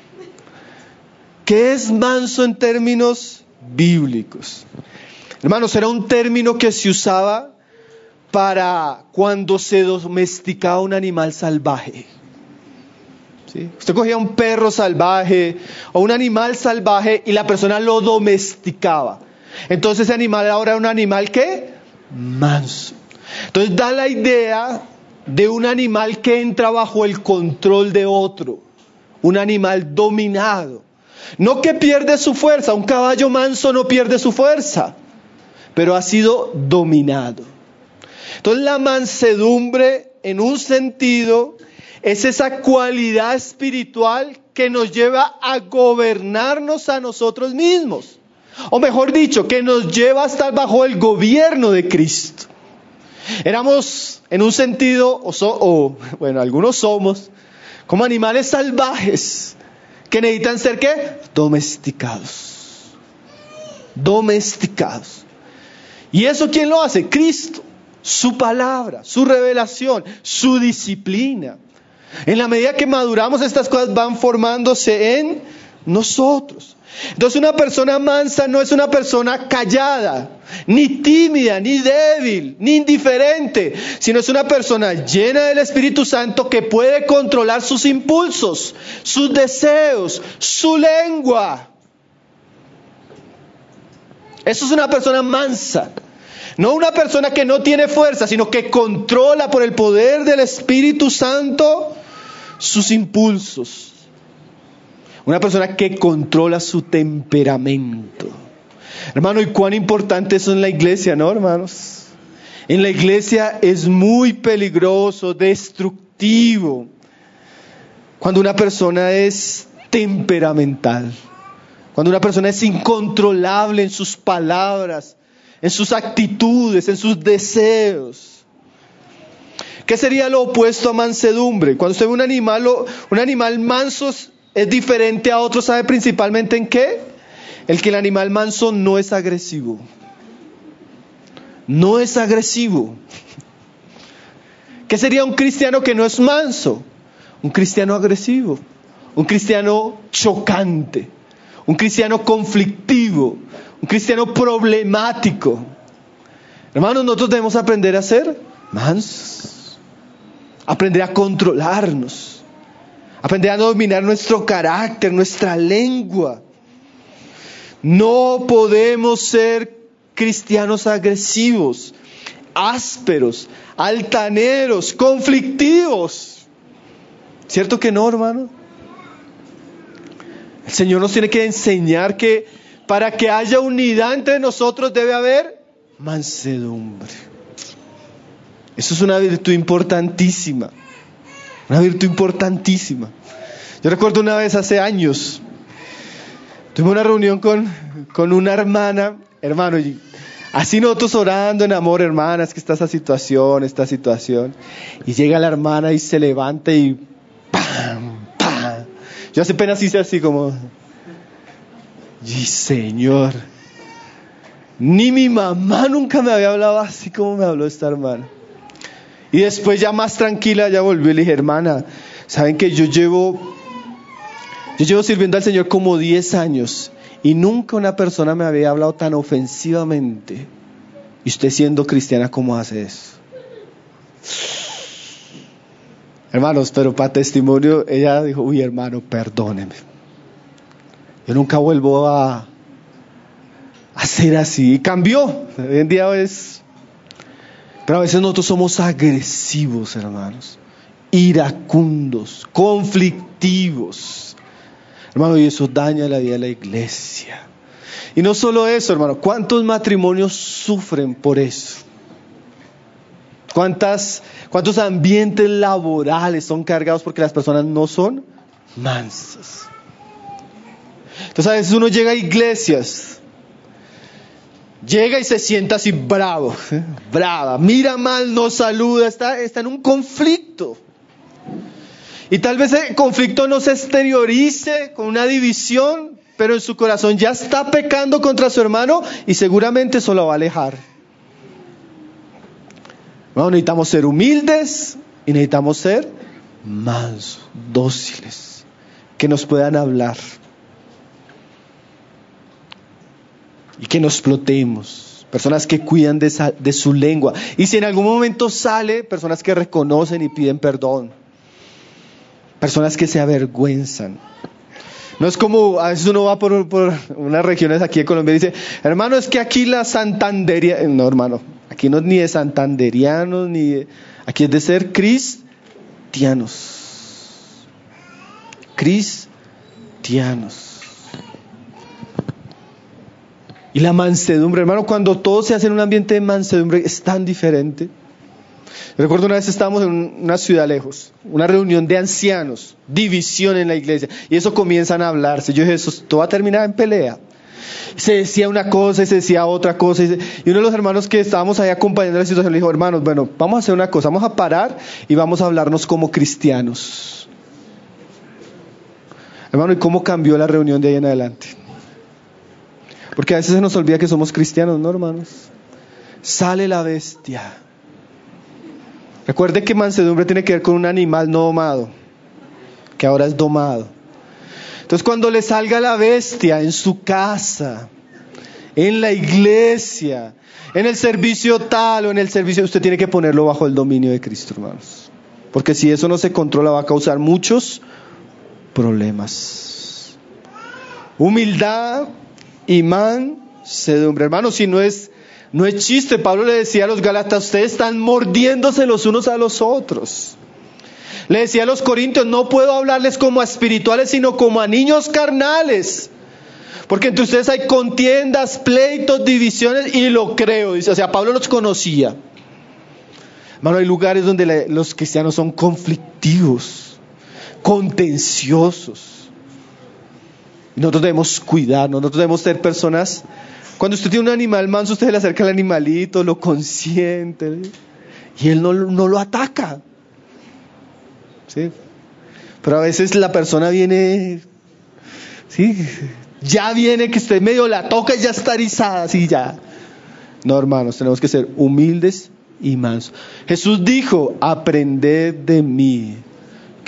¿Qué es manso en términos bíblicos? Hermanos, era un término que se usaba para cuando se domesticaba un animal salvaje. ¿Sí? Usted cogía un perro salvaje o un animal salvaje y la persona lo domesticaba. Entonces ese animal ahora era un animal ¿qué? Manso. Entonces da la idea de un animal que entra bajo el control de otro, un animal dominado, no que pierde su fuerza. Un caballo manso no pierde su fuerza, pero ha sido dominado. Entonces la mansedumbre, en un sentido, es esa cualidad espiritual que nos lleva a gobernarnos a nosotros mismos, o mejor dicho, que nos lleva a estar bajo el gobierno de Cristo. Éramos, en un sentido, algunos somos, como animales salvajes, que necesitan ser ¿qué? Domesticados. Domesticados. ¿Y eso quién lo hace? Cristo. Su palabra, su revelación, su disciplina. En la medida que maduramos, estas cosas van formándose en nosotros. Entonces una persona mansa no es una persona callada, ni tímida, ni débil, ni indiferente, sino es una persona llena del Espíritu Santo que puede controlar sus impulsos, sus deseos, su lengua. Eso es una persona mansa. No una persona que no tiene fuerza, sino que controla por el poder del Espíritu Santo sus impulsos. Una persona que controla su temperamento. Hermano, ¿y cuán importante eso en la iglesia, no, hermanos? En la iglesia es muy peligroso, destructivo, cuando una persona es temperamental, cuando una persona es incontrolable en sus palabras, en sus actitudes, en sus deseos. ¿Qué sería lo opuesto a mansedumbre? Cuando usted ve un animal manso es diferente a otro, ¿sabe principalmente en qué? El animal manso no es agresivo. No es agresivo. ¿Qué sería un cristiano que no es manso? un cristiano agresivo, un cristiano chocante, un cristiano conflictivo, un cristiano problemático. Hermanos, nosotros debemos aprender a ser mansos, aprender a controlarnos, aprender a dominar nuestro carácter, nuestra lengua. No podemos ser cristianos agresivos, ásperos, altaneros, conflictivos. ¿Cierto que no, hermano? El Señor nos tiene que enseñar que para que haya unidad entre nosotros debe haber mansedumbre. Eso es una virtud importantísima. Una virtud importantísima. Yo recuerdo una vez hace años, tuve una reunión con una hermana, hermano, y así nosotros orando en amor, hermana, es que está esta situación. Y llega la hermana y se levanta y ¡pam! ¡pam! Yo hace apenas hice así como, y Señor, ni mi mamá nunca me había hablado así como me habló esta hermana. Y después ya más tranquila, ya volvió y le dije, hermana, ¿saben que yo llevo sirviendo al Señor como 10 años y nunca una persona me había hablado tan ofensivamente? Y usted siendo cristiana, ¿cómo hace eso? Hermanos, pero para testimonio, ella dijo, uy hermano, perdóneme. Yo nunca vuelvo a ser así. Y cambió. Hoy en día es... Pero a veces nosotros somos agresivos, hermanos. Iracundos, conflictivos. Hermano, y eso daña la vida de la iglesia. Y no solo eso, hermano. ¿Cuántos matrimonios sufren por eso? ¿Cuántos ambientes laborales son cargados porque las personas no son mansas? Entonces a veces uno llega a iglesias, llega y se sienta así bravo, brava, mira mal, no saluda, está en un conflicto. Y tal vez el conflicto no se exteriorice con una división, pero en su corazón ya está pecando contra su hermano y seguramente eso lo va a alejar. Bueno, necesitamos ser humildes y necesitamos ser mansos, dóciles, que nos puedan hablar y que nos explotemos. Personas que cuidan de su lengua. Y si en algún momento sale, personas que reconocen y piden perdón. Personas que se avergüenzan. No es como, a veces uno va por unas regiones aquí de Colombia y dice, hermano, es que aquí la santanderia... No, hermano, aquí no es ni de santanderianos, aquí es de ser cristianos. Cristianos. Y la mansedumbre, hermano, cuando todo se hace en un ambiente de mansedumbre es tan diferente. Recuerdo una vez estábamos en una ciudad lejos, una reunión de ancianos, división en la iglesia, y eso comienzan a hablarse. Yo dije, esto va a terminar en pelea. Se decía una cosa y se decía otra cosa, y uno de los hermanos que estábamos ahí acompañando la situación le dijo, hermanos, bueno, vamos a hacer una cosa, vamos a parar y vamos a hablarnos como cristianos. Hermano, ¿y cómo cambió la reunión de ahí en adelante? Porque a veces se nos olvida que somos cristianos, ¿no, hermanos? Sale la bestia. Recuerde que mansedumbre tiene que ver con un animal no domado, que ahora es domado. Entonces cuando le salga la bestia en su casa, en la iglesia, en el servicio tal o en el servicio, usted tiene que ponerlo bajo el dominio de Cristo, hermanos. Porque si eso no se controla va a causar muchos problemas. Humildad y mansedumbre. Hermanos, si no es chiste, Pablo le decía a los Gálatas, ustedes están mordiéndose los unos a los otros. Le decía a los corintios, no puedo hablarles como a espirituales, sino como a niños carnales. Porque entre ustedes hay contiendas, pleitos, divisiones, y lo creo. Dice, o sea, Pablo los conocía. Hermano, hay lugares donde los cristianos son conflictivos, contenciosos. Nosotros debemos cuidarnos, nosotros debemos ser personas. Cuando usted tiene un animal manso, usted le acerca al animalito, lo consiente, y él no lo ataca. ¿Sí? Pero a veces la persona viene, ¿sí? Ya viene que usted medio la toca y ya está erizada, así ya. No, hermanos, tenemos que ser humildes y mansos. Jesús dijo, aprended de mí,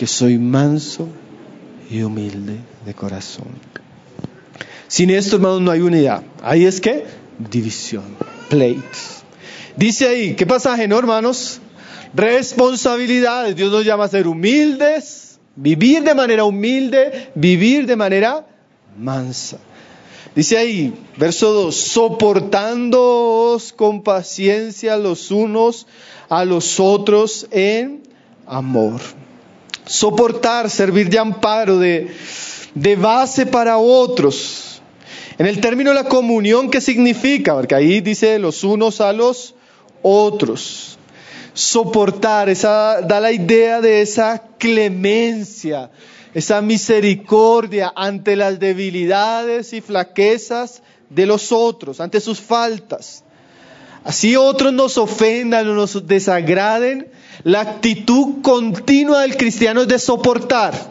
porque soy manso y humilde de corazón. Sin esto, hermanos, no hay unidad. Ahí es que división, pleitos. Dice ahí, ¿qué pasaje, no, hermanos? Responsabilidades. Dios nos llama a ser humildes, vivir de manera humilde, vivir de manera mansa. Dice ahí, verso 2, soportándoos con paciencia los unos a los otros en amor. Soportar, servir de amparo, de base para otros. En el término de la comunión, ¿qué significa? Porque ahí dice los unos a los otros. Soportar, esa da la idea de esa clemencia, esa misericordia ante las debilidades y flaquezas de los otros, ante sus faltas. Así otros nos ofendan o nos desagraden, la actitud continua del cristiano es de soportar.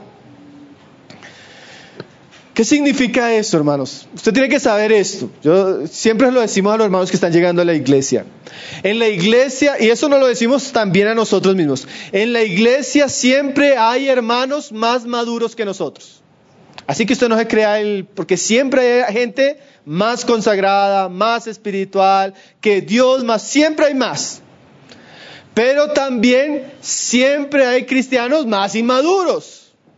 ¿Qué significa eso, hermanos? Usted tiene que saber esto. Yo siempre lo decimos a los hermanos que están llegando a la iglesia. En la iglesia, y eso nos lo decimos también a nosotros mismos, en la iglesia siempre hay hermanos más maduros que nosotros. Así que usted no se crea porque siempre hay gente más consagrada, más espiritual, que Dios más, siempre hay más. Pero también siempre hay cristianos más inmaduros.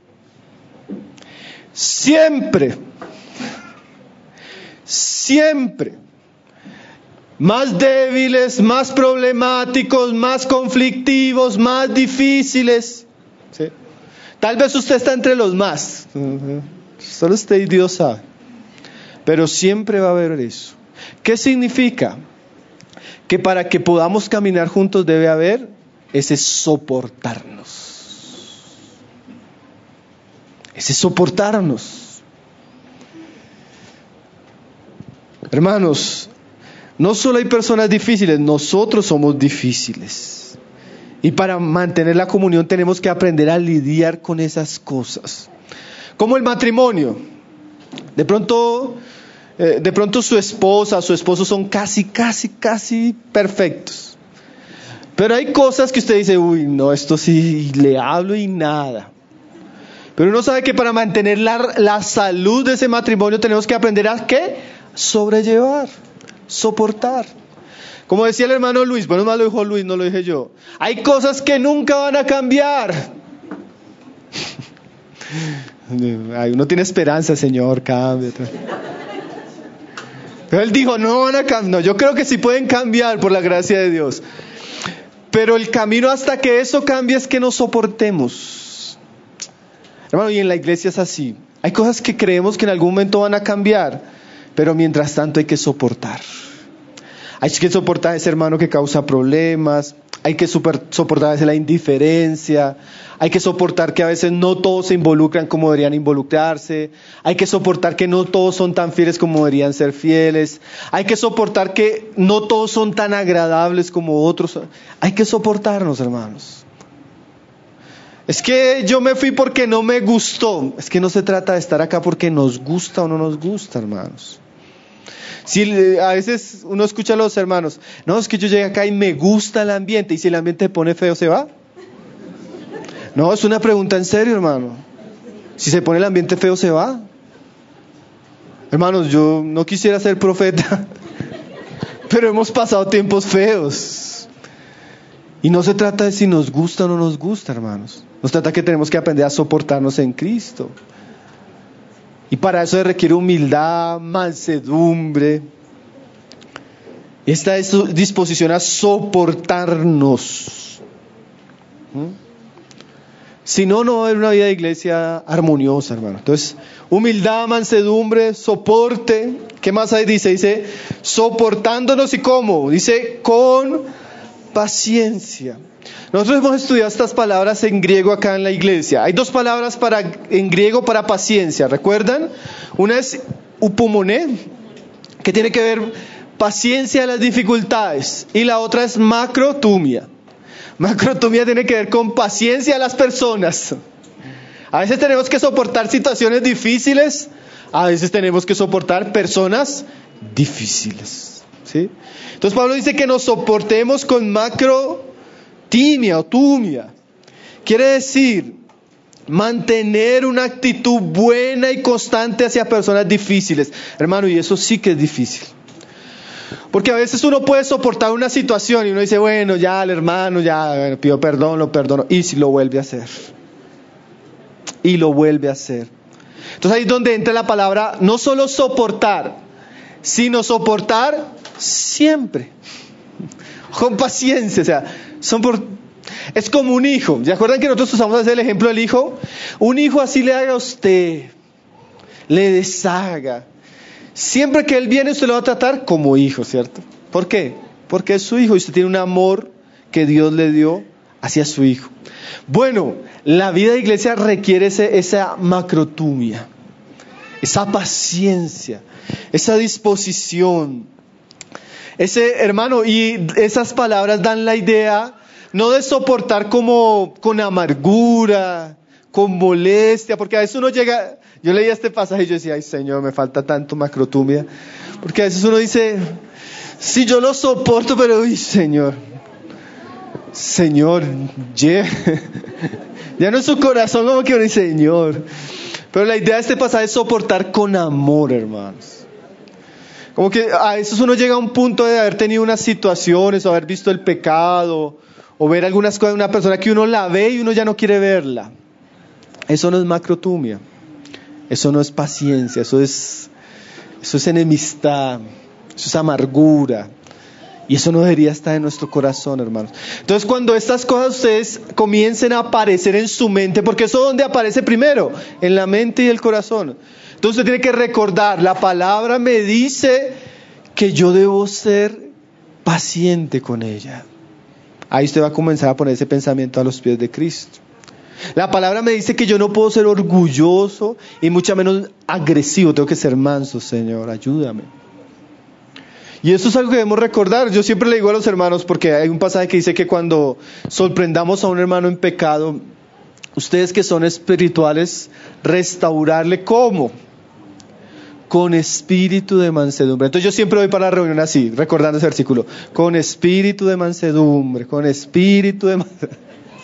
Siempre. Más débiles, más problemáticos, más conflictivos, más difíciles. ¿Sí? Tal vez usted está entre los más. Solo usted y Dios sabe. Pero siempre va a haber eso. ¿Qué significa? Que para que podamos caminar juntos debe haber ese soportarnos. Ese soportarnos. Hermanos, no solo hay personas difíciles, nosotros somos difíciles. Y para mantener la comunión tenemos que aprender a lidiar con esas cosas. Como el matrimonio. De pronto su esposa, su esposo son casi perfectos. Pero hay cosas que usted dice, uy, no, esto sí le hablo y nada. Pero uno sabe que para mantener la salud de ese matrimonio tenemos que aprender a ¿qué? Sobrellevar, soportar. Como decía el hermano Luis, bueno, más lo dijo Luis, no lo dije yo. Hay cosas que nunca van a cambiar. Uno tiene esperanza, Señor, cambia. Pero él dijo, no van a cambiar. No, yo creo que sí pueden cambiar por la gracia de Dios. Pero el camino hasta que eso cambie es que nos soportemos. Hermano, y en la iglesia es así. Hay cosas que creemos que en algún momento van a cambiar, pero mientras tanto hay que soportar. Hay que soportar a ese hermano que causa problemas. Hay que soportar a veces la indiferencia. Hay que soportar que a veces no todos se involucran como deberían involucrarse. Hay que soportar que no todos son tan fieles como deberían ser fieles. Hay que soportar que no todos son tan agradables como otros. Hay que soportarnos, hermanos. Es que yo me fui porque no me gustó. Es que no se trata de estar acá porque nos gusta o no nos gusta, hermanos. Si a veces uno escucha a los hermanos, no, es que yo llegué acá y me gusta el ambiente, y si el ambiente se pone feo, ¿se va? No, es una pregunta en serio, hermano. Si se pone el ambiente feo, ¿se va? Hermanos, yo no quisiera ser profeta, pero hemos pasado tiempos feos. Y no se trata de si nos gusta o no nos gusta, hermanos. Nos trata que tenemos que aprender a soportarnos en Cristo. Y para eso se requiere humildad, mansedumbre. Esta es disposición a soportarnos. Si no, no va a haber una vida de iglesia armoniosa, hermano. Entonces, humildad, mansedumbre, soporte. ¿Qué más ahí dice? Dice, soportándonos, ¿y cómo? Dice, con paciencia. Nosotros hemos estudiado estas palabras en griego acá en la iglesia. Hay dos palabras en griego para paciencia, ¿recuerdan? Una es upomone, que tiene que ver paciencia a las dificultades, y la otra es macrotumia. Macrotumia tiene que ver con paciencia a las personas. A veces tenemos que soportar situaciones difíciles, a veces tenemos que soportar personas difíciles, ¿sí? Entonces Pablo dice que nos soportemos con macrotimia o tumia. Quiere decir mantener una actitud buena y constante hacia personas difíciles. Hermano, y eso sí que es difícil. Porque a veces uno puede soportar una situación y uno dice, bueno, ya el hermano, ya bueno, pido perdón, lo perdono. Y si lo vuelve a hacer. Y lo vuelve a hacer. Entonces ahí es donde entra la palabra, no solo soportar, sino soportar siempre. Con paciencia, o sea, es como un hijo. ¿Se acuerdan que nosotros usamos a veces el ejemplo del hijo? Un hijo así le haga a usted, le deshaga. Siempre que él viene, usted lo va a tratar como hijo, ¿cierto? ¿Por qué? Porque es su hijo y usted tiene un amor que Dios le dio hacia su hijo. Bueno, la vida de iglesia requiere esa macrotumia, esa paciencia, esa disposición. Hermano, y esas palabras dan la idea no de soportar como con amargura, con molestia, porque a veces uno llega, yo leía este pasaje y yo decía, ay Señor, me falta tanto macrotumia, porque a veces uno dice, sí, yo lo soporto, pero uy Señor, ya no es su corazón como que uno dice, Señor, pero la idea de este pasaje es soportar con amor, hermanos. Como que a veces uno llega a un punto de haber tenido unas situaciones, o haber visto el pecado, o ver algunas cosas de una persona que uno la ve y uno ya no quiere verla. Eso no es macrotumia, eso no es paciencia, eso es enemistad, eso es amargura. Y eso no debería estar en nuestro corazón, hermanos. Entonces cuando estas cosas ustedes comiencen a aparecer en su mente, porque eso ¿dónde aparece primero? En la mente y el corazón. Entonces usted tiene que recordar, la palabra me dice que yo debo ser paciente con ella. Ahí usted va a comenzar a poner ese pensamiento a los pies de Cristo. La palabra me dice que yo no puedo ser orgulloso y mucho menos agresivo, tengo que ser manso, Señor, ayúdame. Y eso es algo que debemos recordar. Yo siempre le digo a los hermanos, porque hay un pasaje que dice que cuando sorprendamos a un hermano en pecado, ustedes que son espirituales, restaurarle ¿cómo? Con espíritu de mansedumbre. Entonces yo siempre voy para la reunión así, recordando ese versículo. Con espíritu de mansedumbre, con espíritu de mansedumbre.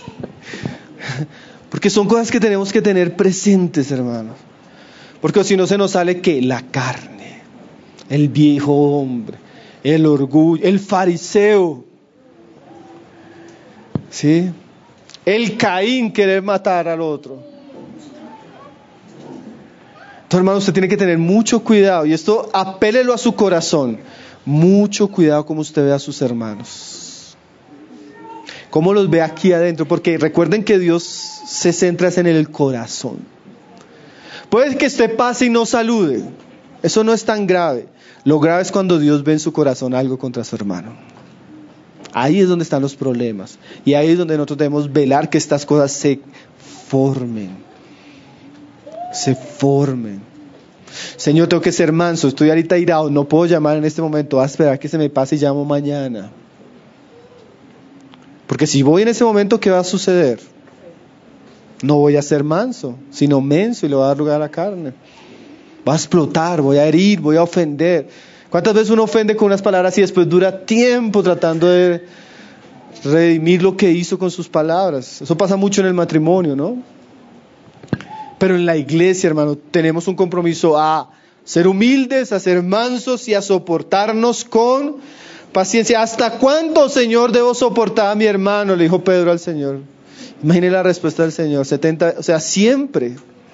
Porque son cosas que tenemos que tener presentes, hermanos. Porque si no se nos sale ¿qué? La carne, el viejo hombre, el orgullo, el fariseo, ¿sí? El Caín querer matar al otro. Entonces, hermano, usted tiene que tener mucho cuidado, y esto apélelo a su corazón. Mucho cuidado como usted ve a sus hermanos, cómo los ve aquí adentro, porque recuerden que Dios se centra en el corazón. Puede que usted pase y no salude, eso no es tan grave. Lo grave es cuando Dios ve en su corazón algo contra su hermano. Ahí es donde están los problemas, y ahí es donde nosotros debemos velar que estas cosas se formen. Señor, tengo que ser manso, estoy ahorita irado, no puedo llamar en este momento, voy a esperar que se me pase y llamo mañana. Porque si voy en ese momento, ¿qué va a suceder? No voy a ser manso, sino menso, y le voy a dar lugar a la carne. Va a explotar, voy a herir, voy a ofender. ¿Cuántas veces uno ofende con unas palabras y después dura tiempo tratando de redimir lo que hizo con sus palabras? Eso pasa mucho en el matrimonio, ¿no? Pero en la iglesia, hermano, tenemos un compromiso a ser humildes, a ser mansos y a soportarnos con paciencia. ¿Hasta cuánto, Señor, debo soportar a mi hermano? Le dijo Pedro al Señor. Imagine la respuesta del Señor, 70, o sea, siempre.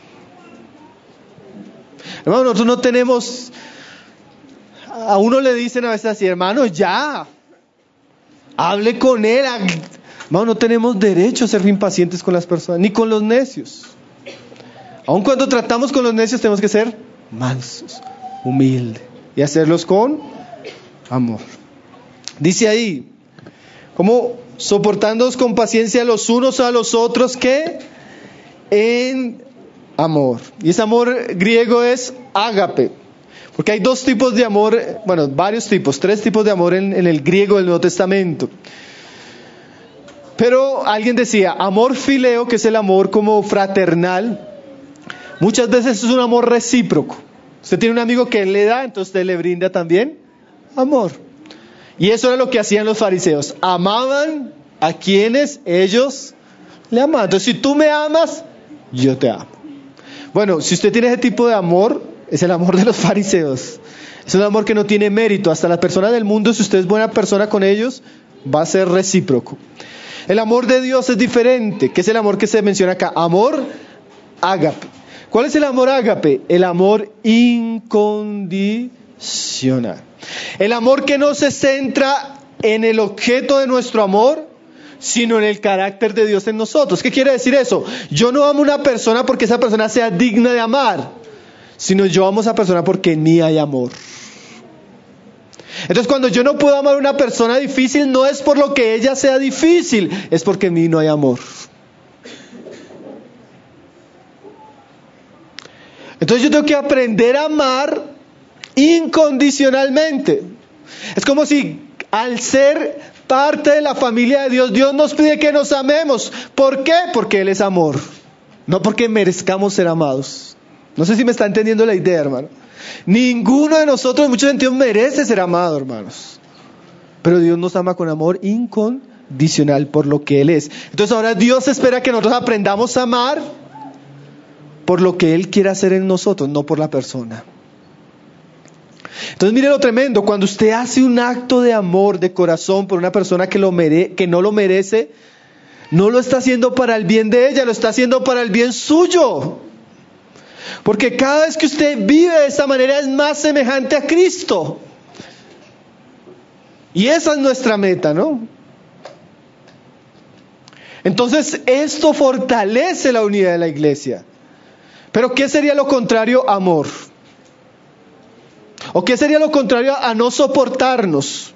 Hermano, nosotros no tenemos, a uno le dicen a veces así, hermano, ya, hable con él. Hermano, no tenemos derecho a ser impacientes con las personas, ni con los necios. Aun cuando tratamos con los necios, tenemos que ser mansos, humildes, y hacerlos con amor. Dice ahí, como soportándoos con paciencia los unos a los otros, que en amor. Y ese amor griego es ágape. Porque hay dos tipos de amor, bueno, varios tipos, 3 tipos de amor en el griego del Nuevo Testamento. Pero alguien decía, amor fileo, que es el amor como fraternal. Muchas veces es un amor recíproco. Usted tiene un amigo que él le da, entonces usted le brinda también amor. Y eso era lo que hacían los fariseos. Amaban a quienes ellos le amaban. Entonces, si tú me amas, yo te amo. Bueno, si usted tiene ese tipo de amor, es el amor de los fariseos. Es un amor que no tiene mérito. Hasta las personas del mundo, si usted es buena persona con ellos, va a ser recíproco. El amor de Dios es diferente. ¿Qué es el amor que se menciona acá? Amor ágape. ¿Cuál es el amor ágape? El amor incondicional. El amor que no se centra en el objeto de nuestro amor, sino en el carácter de Dios en nosotros. ¿Qué quiere decir eso? Yo no amo a una persona porque esa persona sea digna de amar, sino yo amo a esa persona porque en mí hay amor. Entonces, cuando yo no puedo amar a una persona difícil, no es por lo que ella sea difícil, es porque en mí no hay amor. Entonces yo tengo que aprender a amar incondicionalmente. Es como si al ser parte de la familia de Dios, Dios nos pide que nos amemos. ¿Por qué? Porque Él es amor, no porque merezcamos ser amados. No sé si me está entendiendo la idea, hermano. Ninguno de nosotros en muchos sentidos merece ser amado, hermanos. Pero Dios nos ama con amor incondicional por lo que Él es. Entonces ahora Dios espera que nosotros aprendamos a amar por lo que Él quiere hacer en nosotros, no por la persona. Entonces mire lo tremendo, cuando usted hace un acto de amor de corazón por una persona que no lo merece, no lo está haciendo para el bien de ella, lo está haciendo para el bien suyo. Porque cada vez que usted vive de esa manera es más semejante a Cristo. Y esa es nuestra meta, ¿no? Entonces esto fortalece la unidad de la iglesia. Pero ¿qué sería lo contrario a amor? ¿O qué sería lo contrario a no soportarnos?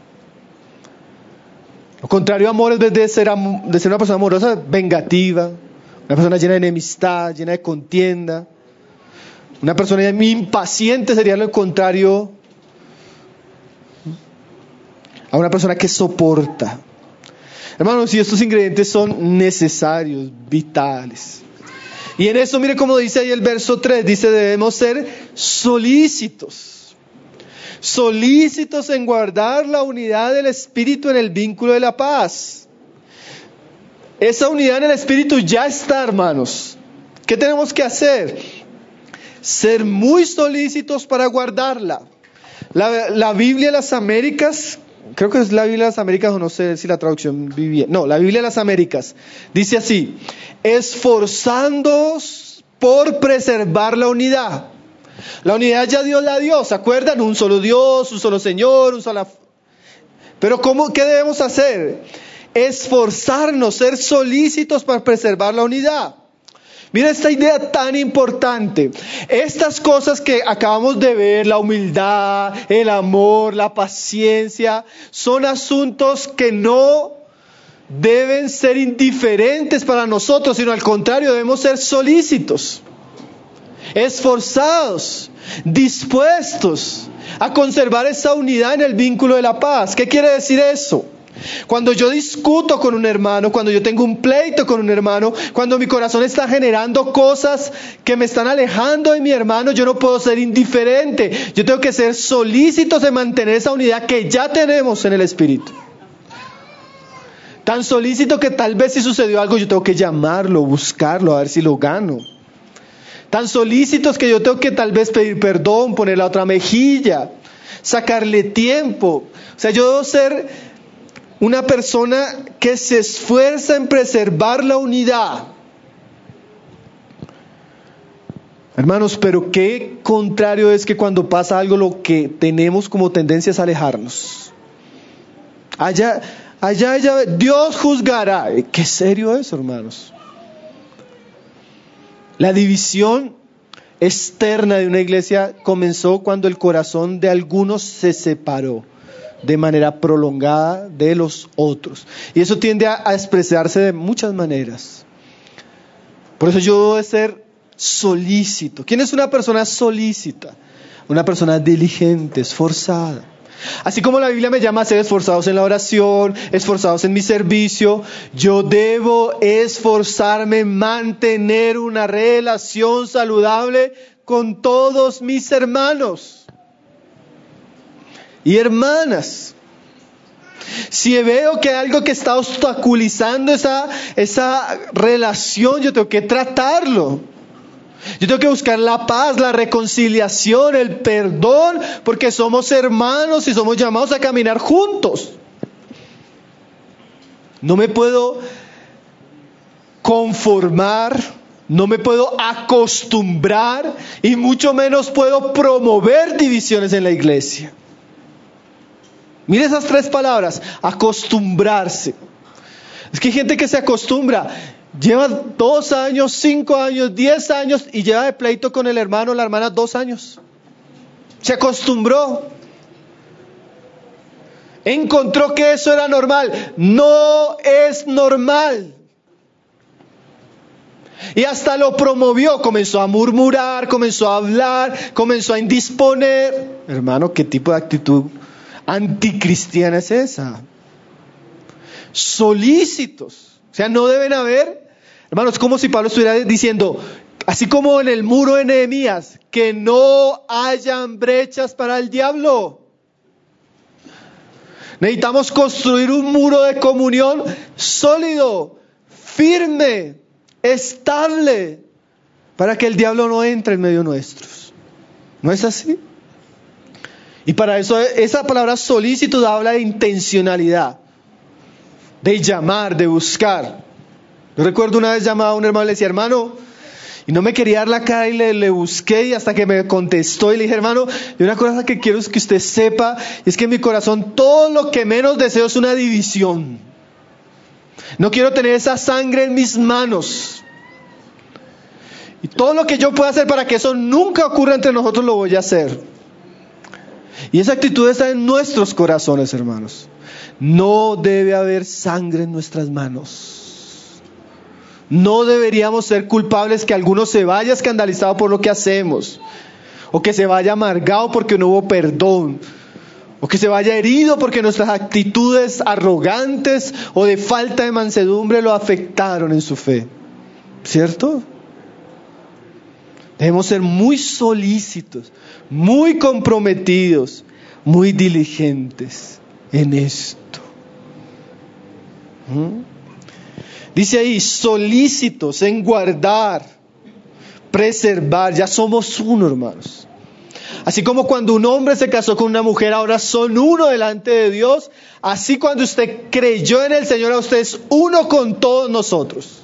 Lo contrario a amor es de ser una persona amorosa, vengativa, una persona llena de enemistad, llena de contienda. Una persona impaciente sería lo contrario a una persona que soporta. Hermanos, si estos ingredientes son necesarios, vitales. Y en eso, mire cómo dice ahí el verso 3, dice debemos ser solícitos. Solícitos en guardar la unidad del Espíritu en el vínculo de la paz. Esa unidad en el Espíritu ya está, hermanos. ¿Qué tenemos que hacer? Ser muy solícitos para guardarla. La Biblia de las Américas, creo que es la Biblia de las Américas, o no sé si la traducción vivía. No, la Biblia de las Américas dice así: esforzándoos por preservar la unidad. La unidad ya Dios la dio, ¿se acuerdan? Un solo Dios, un solo Señor, un solo... Pero ¿qué debemos hacer? Esforzarnos, ser solícitos para preservar la unidad. Mira esta idea tan importante. Estas cosas que acabamos de ver, la humildad, el amor, la paciencia, son asuntos que no deben ser indiferentes para nosotros, sino al contrario, debemos ser solícitos, esforzados, dispuestos a conservar esa unidad en el vínculo de la paz. ¿Qué quiere decir eso? Cuando yo discuto con un hermano, cuando yo tengo un pleito con un hermano, cuando mi corazón está generando cosas que me están alejando de mi hermano, yo no puedo ser indiferente. Yo tengo que ser solícitos de mantener esa unidad que ya tenemos en el Espíritu. Tan solícito que tal vez si sucedió algo yo tengo que llamarlo, buscarlo, a ver si lo gano. Tan solícitos que yo tengo que tal vez pedir perdón, poner la otra mejilla, sacarle tiempo. O sea, yo debo ser una persona que se esfuerza en preservar la unidad. Hermanos, pero qué contrario es que cuando pasa algo lo que tenemos como tendencia es alejarnos. Allá, Dios juzgará. ¿Qué serio es, hermanos? La división externa de una iglesia comenzó cuando el corazón de algunos se separó de manera prolongada de los otros. Y eso tiende a expresarse de muchas maneras. Por eso yo debo de ser solícito. ¿Quién es una persona solícita? Una persona diligente, esforzada. Así como la Biblia me llama a ser esforzados en la oración, esforzados en mi servicio, yo debo esforzarme en mantener una relación saludable con todos mis hermanos y hermanas. Si veo que hay algo que está obstaculizando esa relación, yo tengo que tratarlo. Yo tengo que buscar la paz, la reconciliación, el perdón, porque somos hermanos y somos llamados a caminar juntos. No me puedo conformar, no me puedo acostumbrar y mucho menos puedo promover divisiones en la iglesia. Mire esas 3 palabras: acostumbrarse. Es que hay gente que se acostumbra, lleva 2 años, 5 años, 10 años y lleva de pleito con el hermano o la hermana 2 años. Se acostumbró. Encontró que eso era normal. No es normal. Y hasta lo promovió, comenzó a murmurar, comenzó a hablar, comenzó a indisponer. Hermano, ¿qué tipo de actitud anticristiana es esa? Solícitos. O sea, no deben haber, hermanos, es como si Pablo estuviera diciendo, así como en el muro de Nehemías, que no hayan brechas para el diablo. Necesitamos construir un muro de comunión sólido, firme, estable, para que el diablo no entre en medio nuestros. ¿No es así? Y para eso esa palabra solicitud habla de intencionalidad, de llamar, de buscar. Yo recuerdo una vez llamaba a un hermano y le decía, hermano, y no me quería dar la cara y le busqué y hasta que me contestó y le dije, hermano, y una cosa que quiero es que usted sepa, es que en mi corazón todo lo que menos deseo es una división. No quiero tener esa sangre en mis manos. Y todo lo que yo pueda hacer para que eso nunca ocurra entre nosotros lo voy a hacer. Y esa actitud está en nuestros corazones, hermanos. No debe haber sangre en nuestras manos. No deberíamos ser culpables que alguno se vaya escandalizado por lo que hacemos, o que se vaya amargado porque no hubo perdón, o que se vaya herido porque nuestras actitudes arrogantes o de falta de mansedumbre lo afectaron en su fe. ¿Cierto? Debemos ser muy solícitos, muy comprometidos, muy diligentes en esto. Dice ahí, solícitos en guardar, preservar. Ya somos uno, hermanos. Así como cuando un hombre se casó con una mujer, ahora son uno delante de Dios. Así cuando usted creyó en el Señor, a usted es uno con todos nosotros.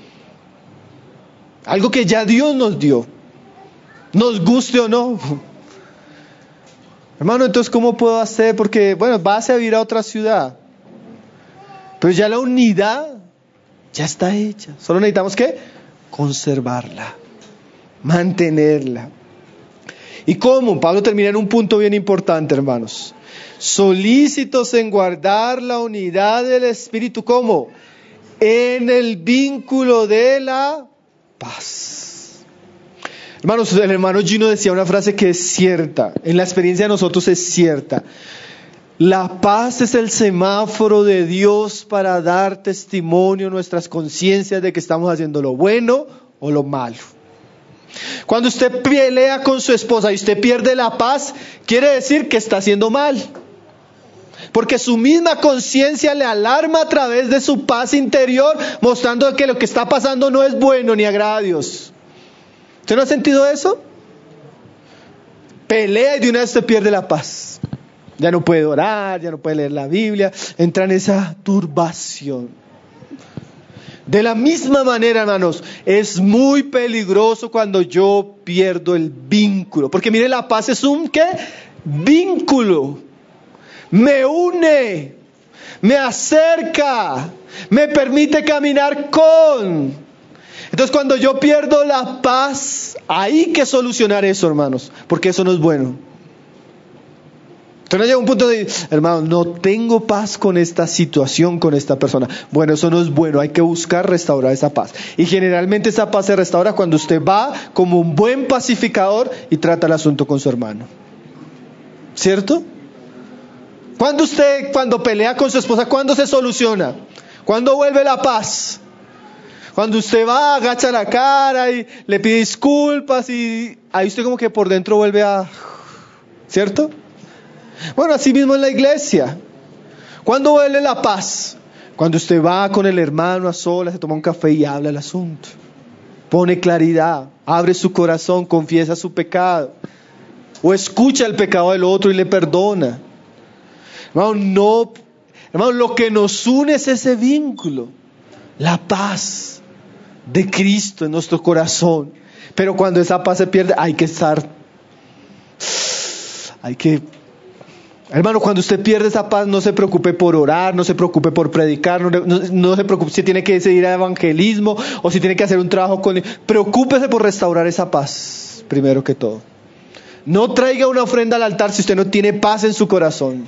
Algo que ya Dios nos dio, nos guste o no. Hermano, entonces ¿cómo puedo hacer? Porque, bueno, vas a vivir a otra ciudad, pero ya la unidad ya está hecha. Solo necesitamos ¿qué? Conservarla, mantenerla. ¿Y cómo? Pablo termina en un punto bien importante, hermanos. Solícitos en guardar la unidad del Espíritu. ¿Cómo? En el vínculo de la paz. Hermanos, el hermano Gino decía una frase que es cierta. En la experiencia de nosotros es cierta. La paz es el semáforo de Dios para dar testimonio a nuestras conciencias de que estamos haciendo lo bueno o lo malo. Cuando usted pelea con su esposa y usted pierde la paz, quiere decir que está haciendo mal. Porque su misma conciencia le alarma a través de su paz interior, mostrando que lo que está pasando no es bueno ni agrada a Dios. ¿Usted no ha sentido eso? Pelea y de una vez usted pierde la paz. Ya no puede orar, ya no puede leer la Biblia, entra en esa turbación. De la misma manera, hermanos, es muy peligroso cuando yo pierdo el vínculo. Porque mire, la paz es un ¿qué? Vínculo. Me une, me acerca, me permite caminar con. Entonces cuando yo pierdo la paz, hay que solucionar eso, hermanos, porque eso no es bueno. Entonces no llega un punto de, hermano, no tengo paz con esta situación, con esta persona. Bueno, eso no es bueno, hay que buscar restaurar esa paz. Y generalmente esa paz se restaura cuando usted va como un buen pacificador y trata el asunto con su hermano. ¿Cierto? Cuando pelea con su esposa, ¿cuándo se soluciona? ¿Cuándo vuelve la paz? Cuando usted va, agacha la cara y le pide disculpas y ahí usted como que por dentro vuelve a... ¿Cierto? Bueno, así mismo en la iglesia. ¿Cuándo vuelve la paz? Cuando usted va con el hermano a solas, se toma un café y habla el asunto. Pone claridad, abre su corazón, confiesa su pecado. O escucha el pecado del otro y le perdona. Hermano, lo que nos une es ese vínculo. La paz de Cristo en nuestro corazón. Pero cuando esa paz se pierde, hermano, cuando usted pierde esa paz, no se preocupe por orar, no se preocupe por predicar, no se preocupe si tiene que seguir a evangelismo o si tiene que hacer un trabajo con él. Preocúpese por restaurar esa paz, primero que todo. No traiga una ofrenda al altar si usted no tiene paz en su corazón.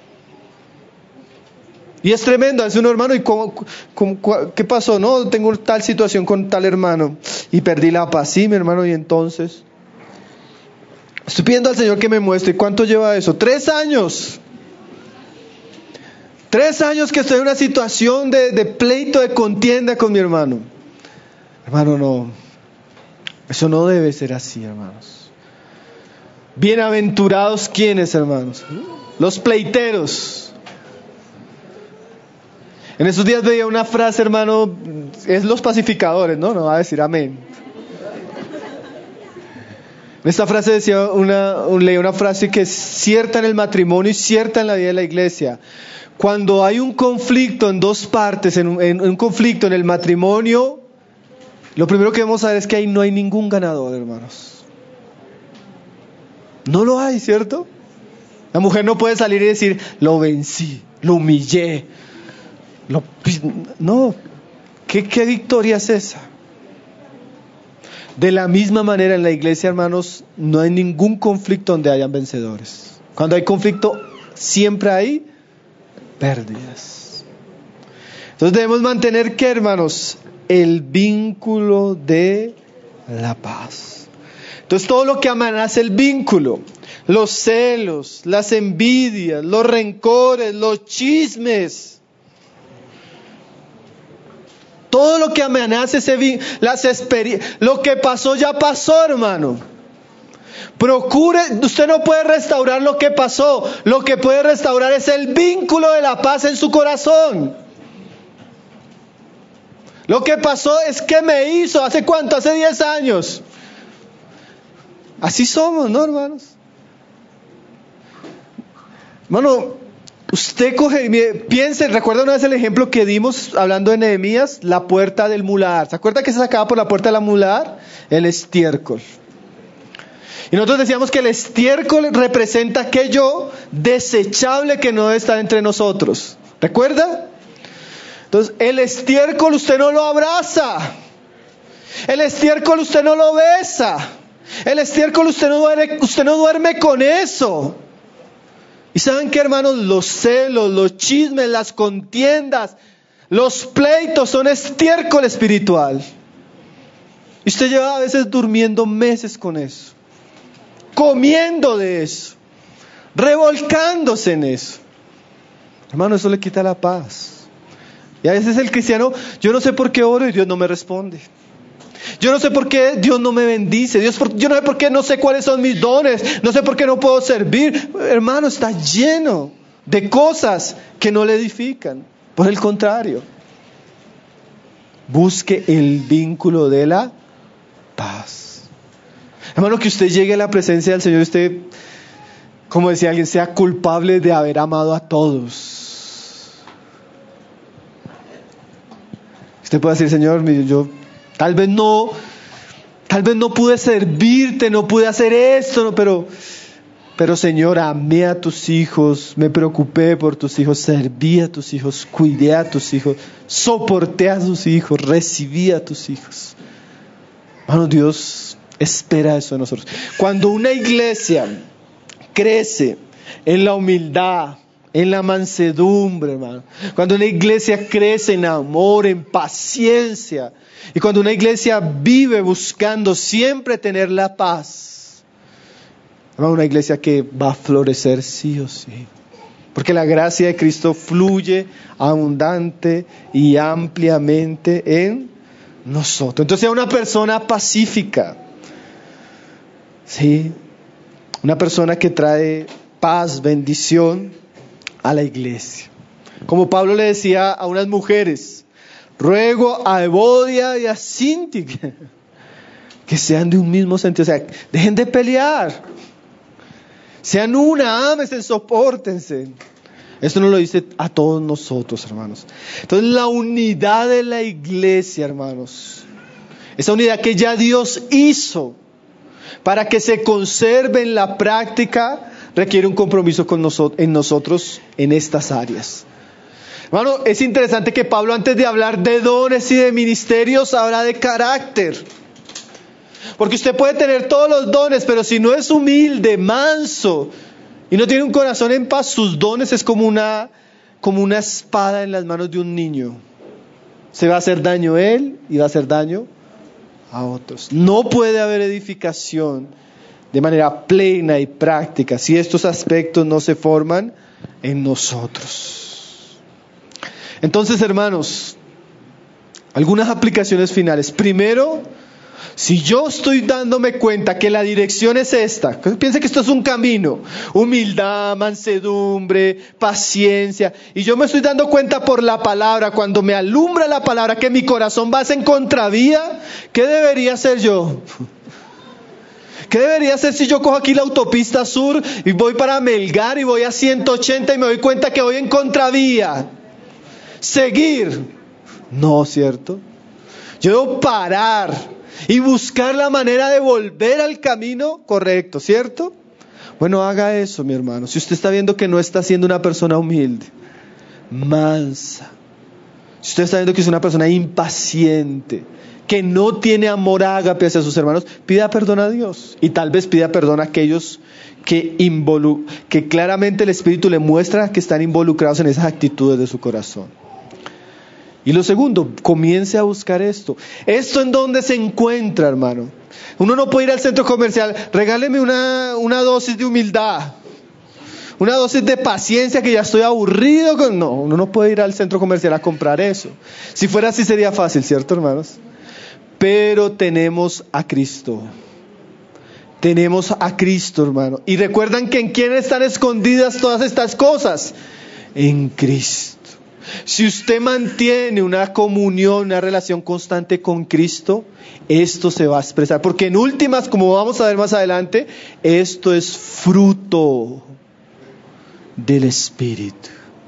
Y es tremendo, es un hermano, ¿y qué pasó? No, tengo tal situación con tal hermano y perdí la paz. Sí, mi hermano, y entonces estoy pidiendo al Señor que me muestre. ¿Cuánto lleva eso? 3 años. 3 años que estoy en una situación de pleito, de contienda con mi hermano. Hermano, no. Eso no debe ser así, hermanos. Bienaventurados, ¿quiénes, hermanos? Los pleiteros. En esos días veía una frase, hermano, es los pacificadores, ¿no? No va a decir amén. Esta frase decía leía una frase que es cierta en el matrimonio y cierta en la vida de la iglesia. Cuando hay un conflicto en dos partes, en un conflicto en el matrimonio, lo primero que debemos saber es que ahí no hay ningún ganador, hermanos. No lo hay, ¿cierto? La mujer no puede salir y decir, lo vencí, lo humillé. No, ¿qué victoria es esa? De la misma manera en la iglesia, hermanos, no hay ningún conflicto donde hayan vencedores. Cuando hay conflicto, siempre hay pérdidas. Entonces debemos mantener, ¿qué, hermanos? El vínculo de la paz. Entonces todo lo que amenaza el vínculo, los celos, las envidias, los rencores, los chismes, todo lo que amenaza ese vínculo, lo que pasó ya pasó, hermano. Procure, usted no puede restaurar lo que pasó, lo que puede restaurar es el vínculo de la paz en su corazón. Lo que pasó es que me hizo, ¿hace cuánto? Hace 10 años. Así somos, ¿no, hermanos? Hermano, usted piense, recuerda una vez el ejemplo que dimos hablando de Nehemías, la puerta del muladar. ¿Se acuerda que se sacaba por la puerta del muladar? El estiércol. Y nosotros decíamos que el estiércol representa aquello desechable que no debe estar entre nosotros. ¿Recuerda? Entonces, el estiércol usted no lo abraza. El estiércol usted no lo besa. El estiércol usted no duerme con eso. ¿Y saben qué, hermanos? Los celos, los chismes, las contiendas, los pleitos son estiércol espiritual. Y usted lleva a veces durmiendo meses con eso, comiendo de eso, revolcándose en eso. Hermano, eso le quita la paz. Y a veces el cristiano, yo no sé por qué oro y Dios no me responde. Yo no sé por qué Dios no me bendice. Yo no sé por qué no sé cuáles son mis dones. No sé por qué no puedo servir. Hermano, está lleno de cosas que no le edifican. Por el contrario, busque el vínculo de la paz. Hermano, que usted llegue a la presencia del Señor, usted, como decía alguien, sea culpable de haber amado a todos. Usted puede decir, Señor, yo tal vez no pude servirte, no pude hacer esto, pero Señor, amé a tus hijos, me preocupé por tus hijos, serví a tus hijos, cuidé a tus hijos, soporté a tus hijos, recibí a tus hijos. Hermano, Dios espera eso de nosotros. Cuando una iglesia crece en la humildad, en la mansedumbre, hermano, cuando una iglesia crece en amor, en paciencia, y cuando una iglesia vive buscando siempre tener la paz, hermano, una iglesia que va a florecer sí o sí, porque la gracia de Cristo fluye abundante y ampliamente en nosotros. Entonces, una persona pacífica, ¿sí? Una persona que trae paz, bendición a la iglesia. Como Pablo le decía a unas mujeres, ruego a Evodia y a Síntique que sean de un mismo sentido, o sea, dejen de pelear, sean una, ámense, sopórtense. Esto nos lo dice a todos nosotros, hermanos. Entonces la unidad de la iglesia, hermanos, esa unidad que ya Dios hizo para que se conserve en la práctica, requiere un compromiso con nosotros en estas áreas. Hermano, es interesante que Pablo, antes de hablar de dones y de ministerios, habla de carácter. Porque usted puede tener todos los dones, pero si no es humilde, manso, y no tiene un corazón en paz, sus dones es como una espada en las manos de un niño. Se va a hacer daño él y va a hacer daño a otros. No puede haber edificación de manera plena y práctica si estos aspectos no se forman en nosotros. Entonces, hermanos, algunas aplicaciones finales. Primero, si yo estoy dándome cuenta que la dirección es esta, piense que esto es un camino, humildad, mansedumbre, paciencia, y yo me estoy dando cuenta por la palabra, cuando me alumbra la palabra, que mi corazón va en contravía, ¿qué debería hacer yo? ¿Qué debería hacer si yo cojo aquí la autopista sur y voy para Melgar y voy a 180 y me doy cuenta que voy en contravía? Seguir. No, ¿cierto? Yo debo parar y buscar la manera de volver al camino correcto, ¿cierto? Bueno, haga eso, mi hermano. Si usted está viendo que no está siendo una persona humilde, mansa, si usted está viendo que es una persona impaciente, que no tiene amor ágape hacia sus hermanos, pida perdón a Dios. Y tal vez pida perdón a aquellos que claramente el Espíritu le muestra que están involucrados en esas actitudes de su corazón. Y lo segundo, comience a buscar esto. ¿Esto en dónde se encuentra, hermano? Uno no puede ir al centro comercial, regáleme una dosis de humildad, una dosis de paciencia que ya estoy aburrido. No, uno no puede ir al centro comercial a comprar eso. Si fuera así sería fácil, ¿cierto, hermanos? Pero tenemos a Cristo. Tenemos a Cristo, hermano. Y recuerdan que en quién están escondidas todas estas cosas. En Cristo. Si usted mantiene una comunión, una relación constante con Cristo, esto se va a expresar. Porque en últimas, como vamos a ver más adelante, esto es fruto del Espíritu.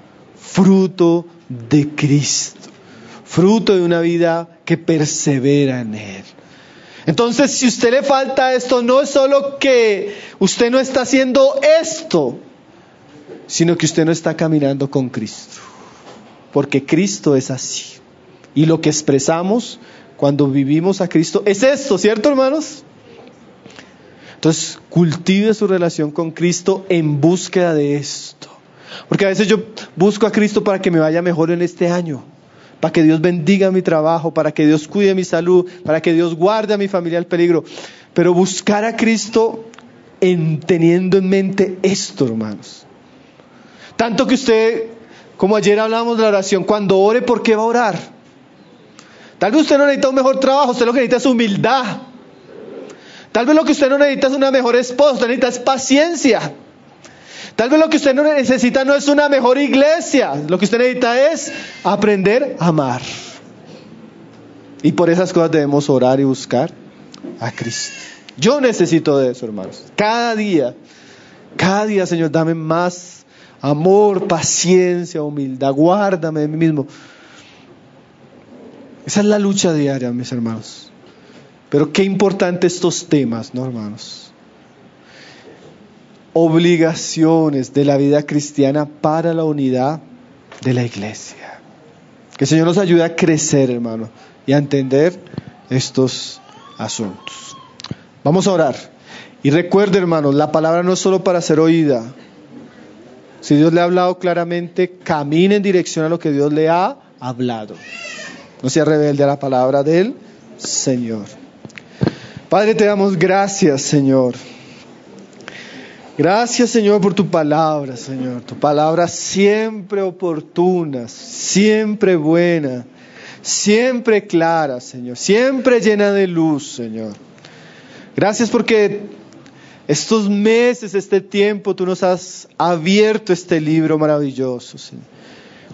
Fruto de Cristo. Fruto de una vida que persevera en Él. Entonces, si a usted le falta esto, no es solo que usted no está haciendo esto, sino que usted no está caminando con Cristo. Porque Cristo es así. Y lo que expresamos cuando vivimos a Cristo es esto, ¿cierto, hermanos? Entonces, cultive su relación con Cristo en búsqueda de esto. Porque a veces yo busco a Cristo para que me vaya mejor en este año, para que Dios bendiga mi trabajo, para que Dios cuide mi salud, para que Dios guarde a mi familia del peligro. Pero buscar a Cristo teniendo en mente esto, hermanos. Tanto que usted, como ayer hablábamos de la oración, cuando ore, ¿por qué va a orar? Tal vez usted no necesita un mejor trabajo, usted lo que necesita es humildad. Tal vez lo que usted no necesita es una mejor esposa, usted necesita es paciencia. Tal vez lo que usted no necesita no es una mejor iglesia, lo que usted necesita es aprender a amar. Y por esas cosas debemos orar y buscar a Cristo. Yo necesito de eso, hermanos. Cada día, Señor, dame más amor, paciencia, humildad. Guárdame de mí mismo. Esa es la lucha diaria, mis hermanos. Pero qué importante estos temas, ¿no, hermanos? Obligaciones de la vida cristiana para la unidad de la iglesia. Que el Señor nos ayude a crecer, hermano, y a entender estos asuntos. Vamos a orar. Y recuerde, hermanos, la palabra no es solo para ser oída. Si Dios le ha hablado claramente, camine en dirección a lo que Dios le ha hablado. No sea rebelde a la palabra del Señor. Padre, te damos gracias, Señor. Gracias, Señor, por tu palabra, Señor. Tu palabra siempre oportuna, siempre buena, siempre clara, Señor. Siempre llena de luz, Señor. Gracias porque estos meses, este tiempo, tú nos has abierto este libro maravilloso, Señor.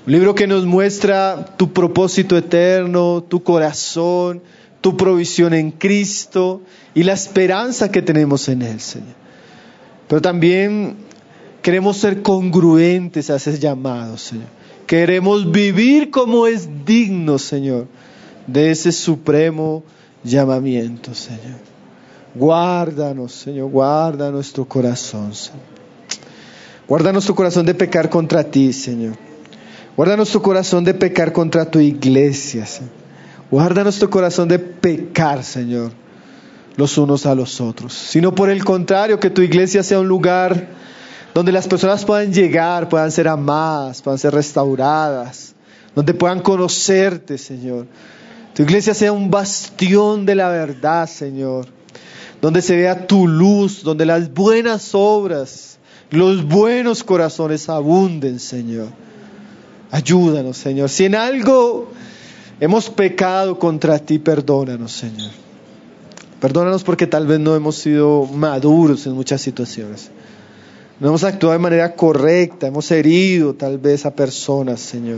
Un libro que nos muestra tu propósito eterno, tu corazón, tu provisión en Cristo y la esperanza que tenemos en Él, Señor. Pero también queremos ser congruentes a ese llamado, Señor. Queremos vivir como es digno, Señor, de ese supremo llamamiento, Señor. Guárdanos, Señor, guarda nuestro corazón, Señor. Guarda nuestro corazón de pecar contra ti, Señor. Guarda nuestro corazón de pecar contra tu iglesia, Señor. Guarda nuestro corazón de pecar, Señor, los unos a los otros. Sino por el contrario, que tu iglesia sea un lugar donde las personas puedan llegar, puedan ser amadas, puedan ser restauradas, donde puedan conocerte, Señor. Tu iglesia sea un bastión de la verdad, Señor, donde se vea tu luz, donde las buenas obras, los buenos corazones abunden, Señor. Ayúdanos, Señor. Si en algo hemos pecado contra ti, perdónanos, Señor. Perdónanos porque tal vez no hemos sido maduros en muchas situaciones. No hemos actuado de manera correcta, hemos herido tal vez a personas, Señor.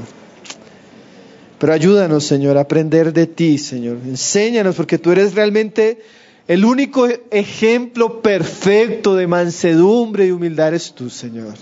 Pero ayúdanos, Señor, a aprender de ti, Señor. Enséñanos, porque tú eres realmente el único ejemplo perfecto de mansedumbre y humildad eres tú, Señor.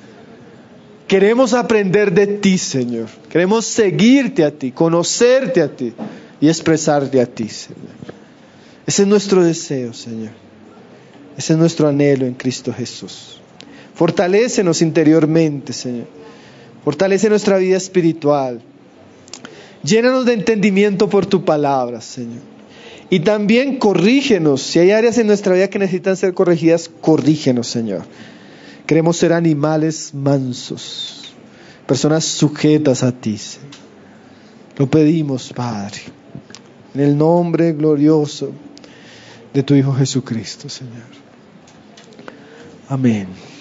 Queremos aprender de ti, Señor. Queremos seguirte a ti, conocerte a ti y expresarte a ti, Señor. Ese es nuestro deseo, Señor. Ese es nuestro anhelo en Cristo Jesús. Fortalécenos interiormente, Señor. Fortalece nuestra vida espiritual. Llénanos de entendimiento por tu palabra, Señor. Y también corrígenos. Si hay áreas en nuestra vida que necesitan ser corregidas, corrígenos, Señor. Queremos ser animales mansos, personas sujetas a ti, Señor. Lo pedimos, Padre, en el nombre glorioso de tu Hijo Jesucristo, Señor. Amén.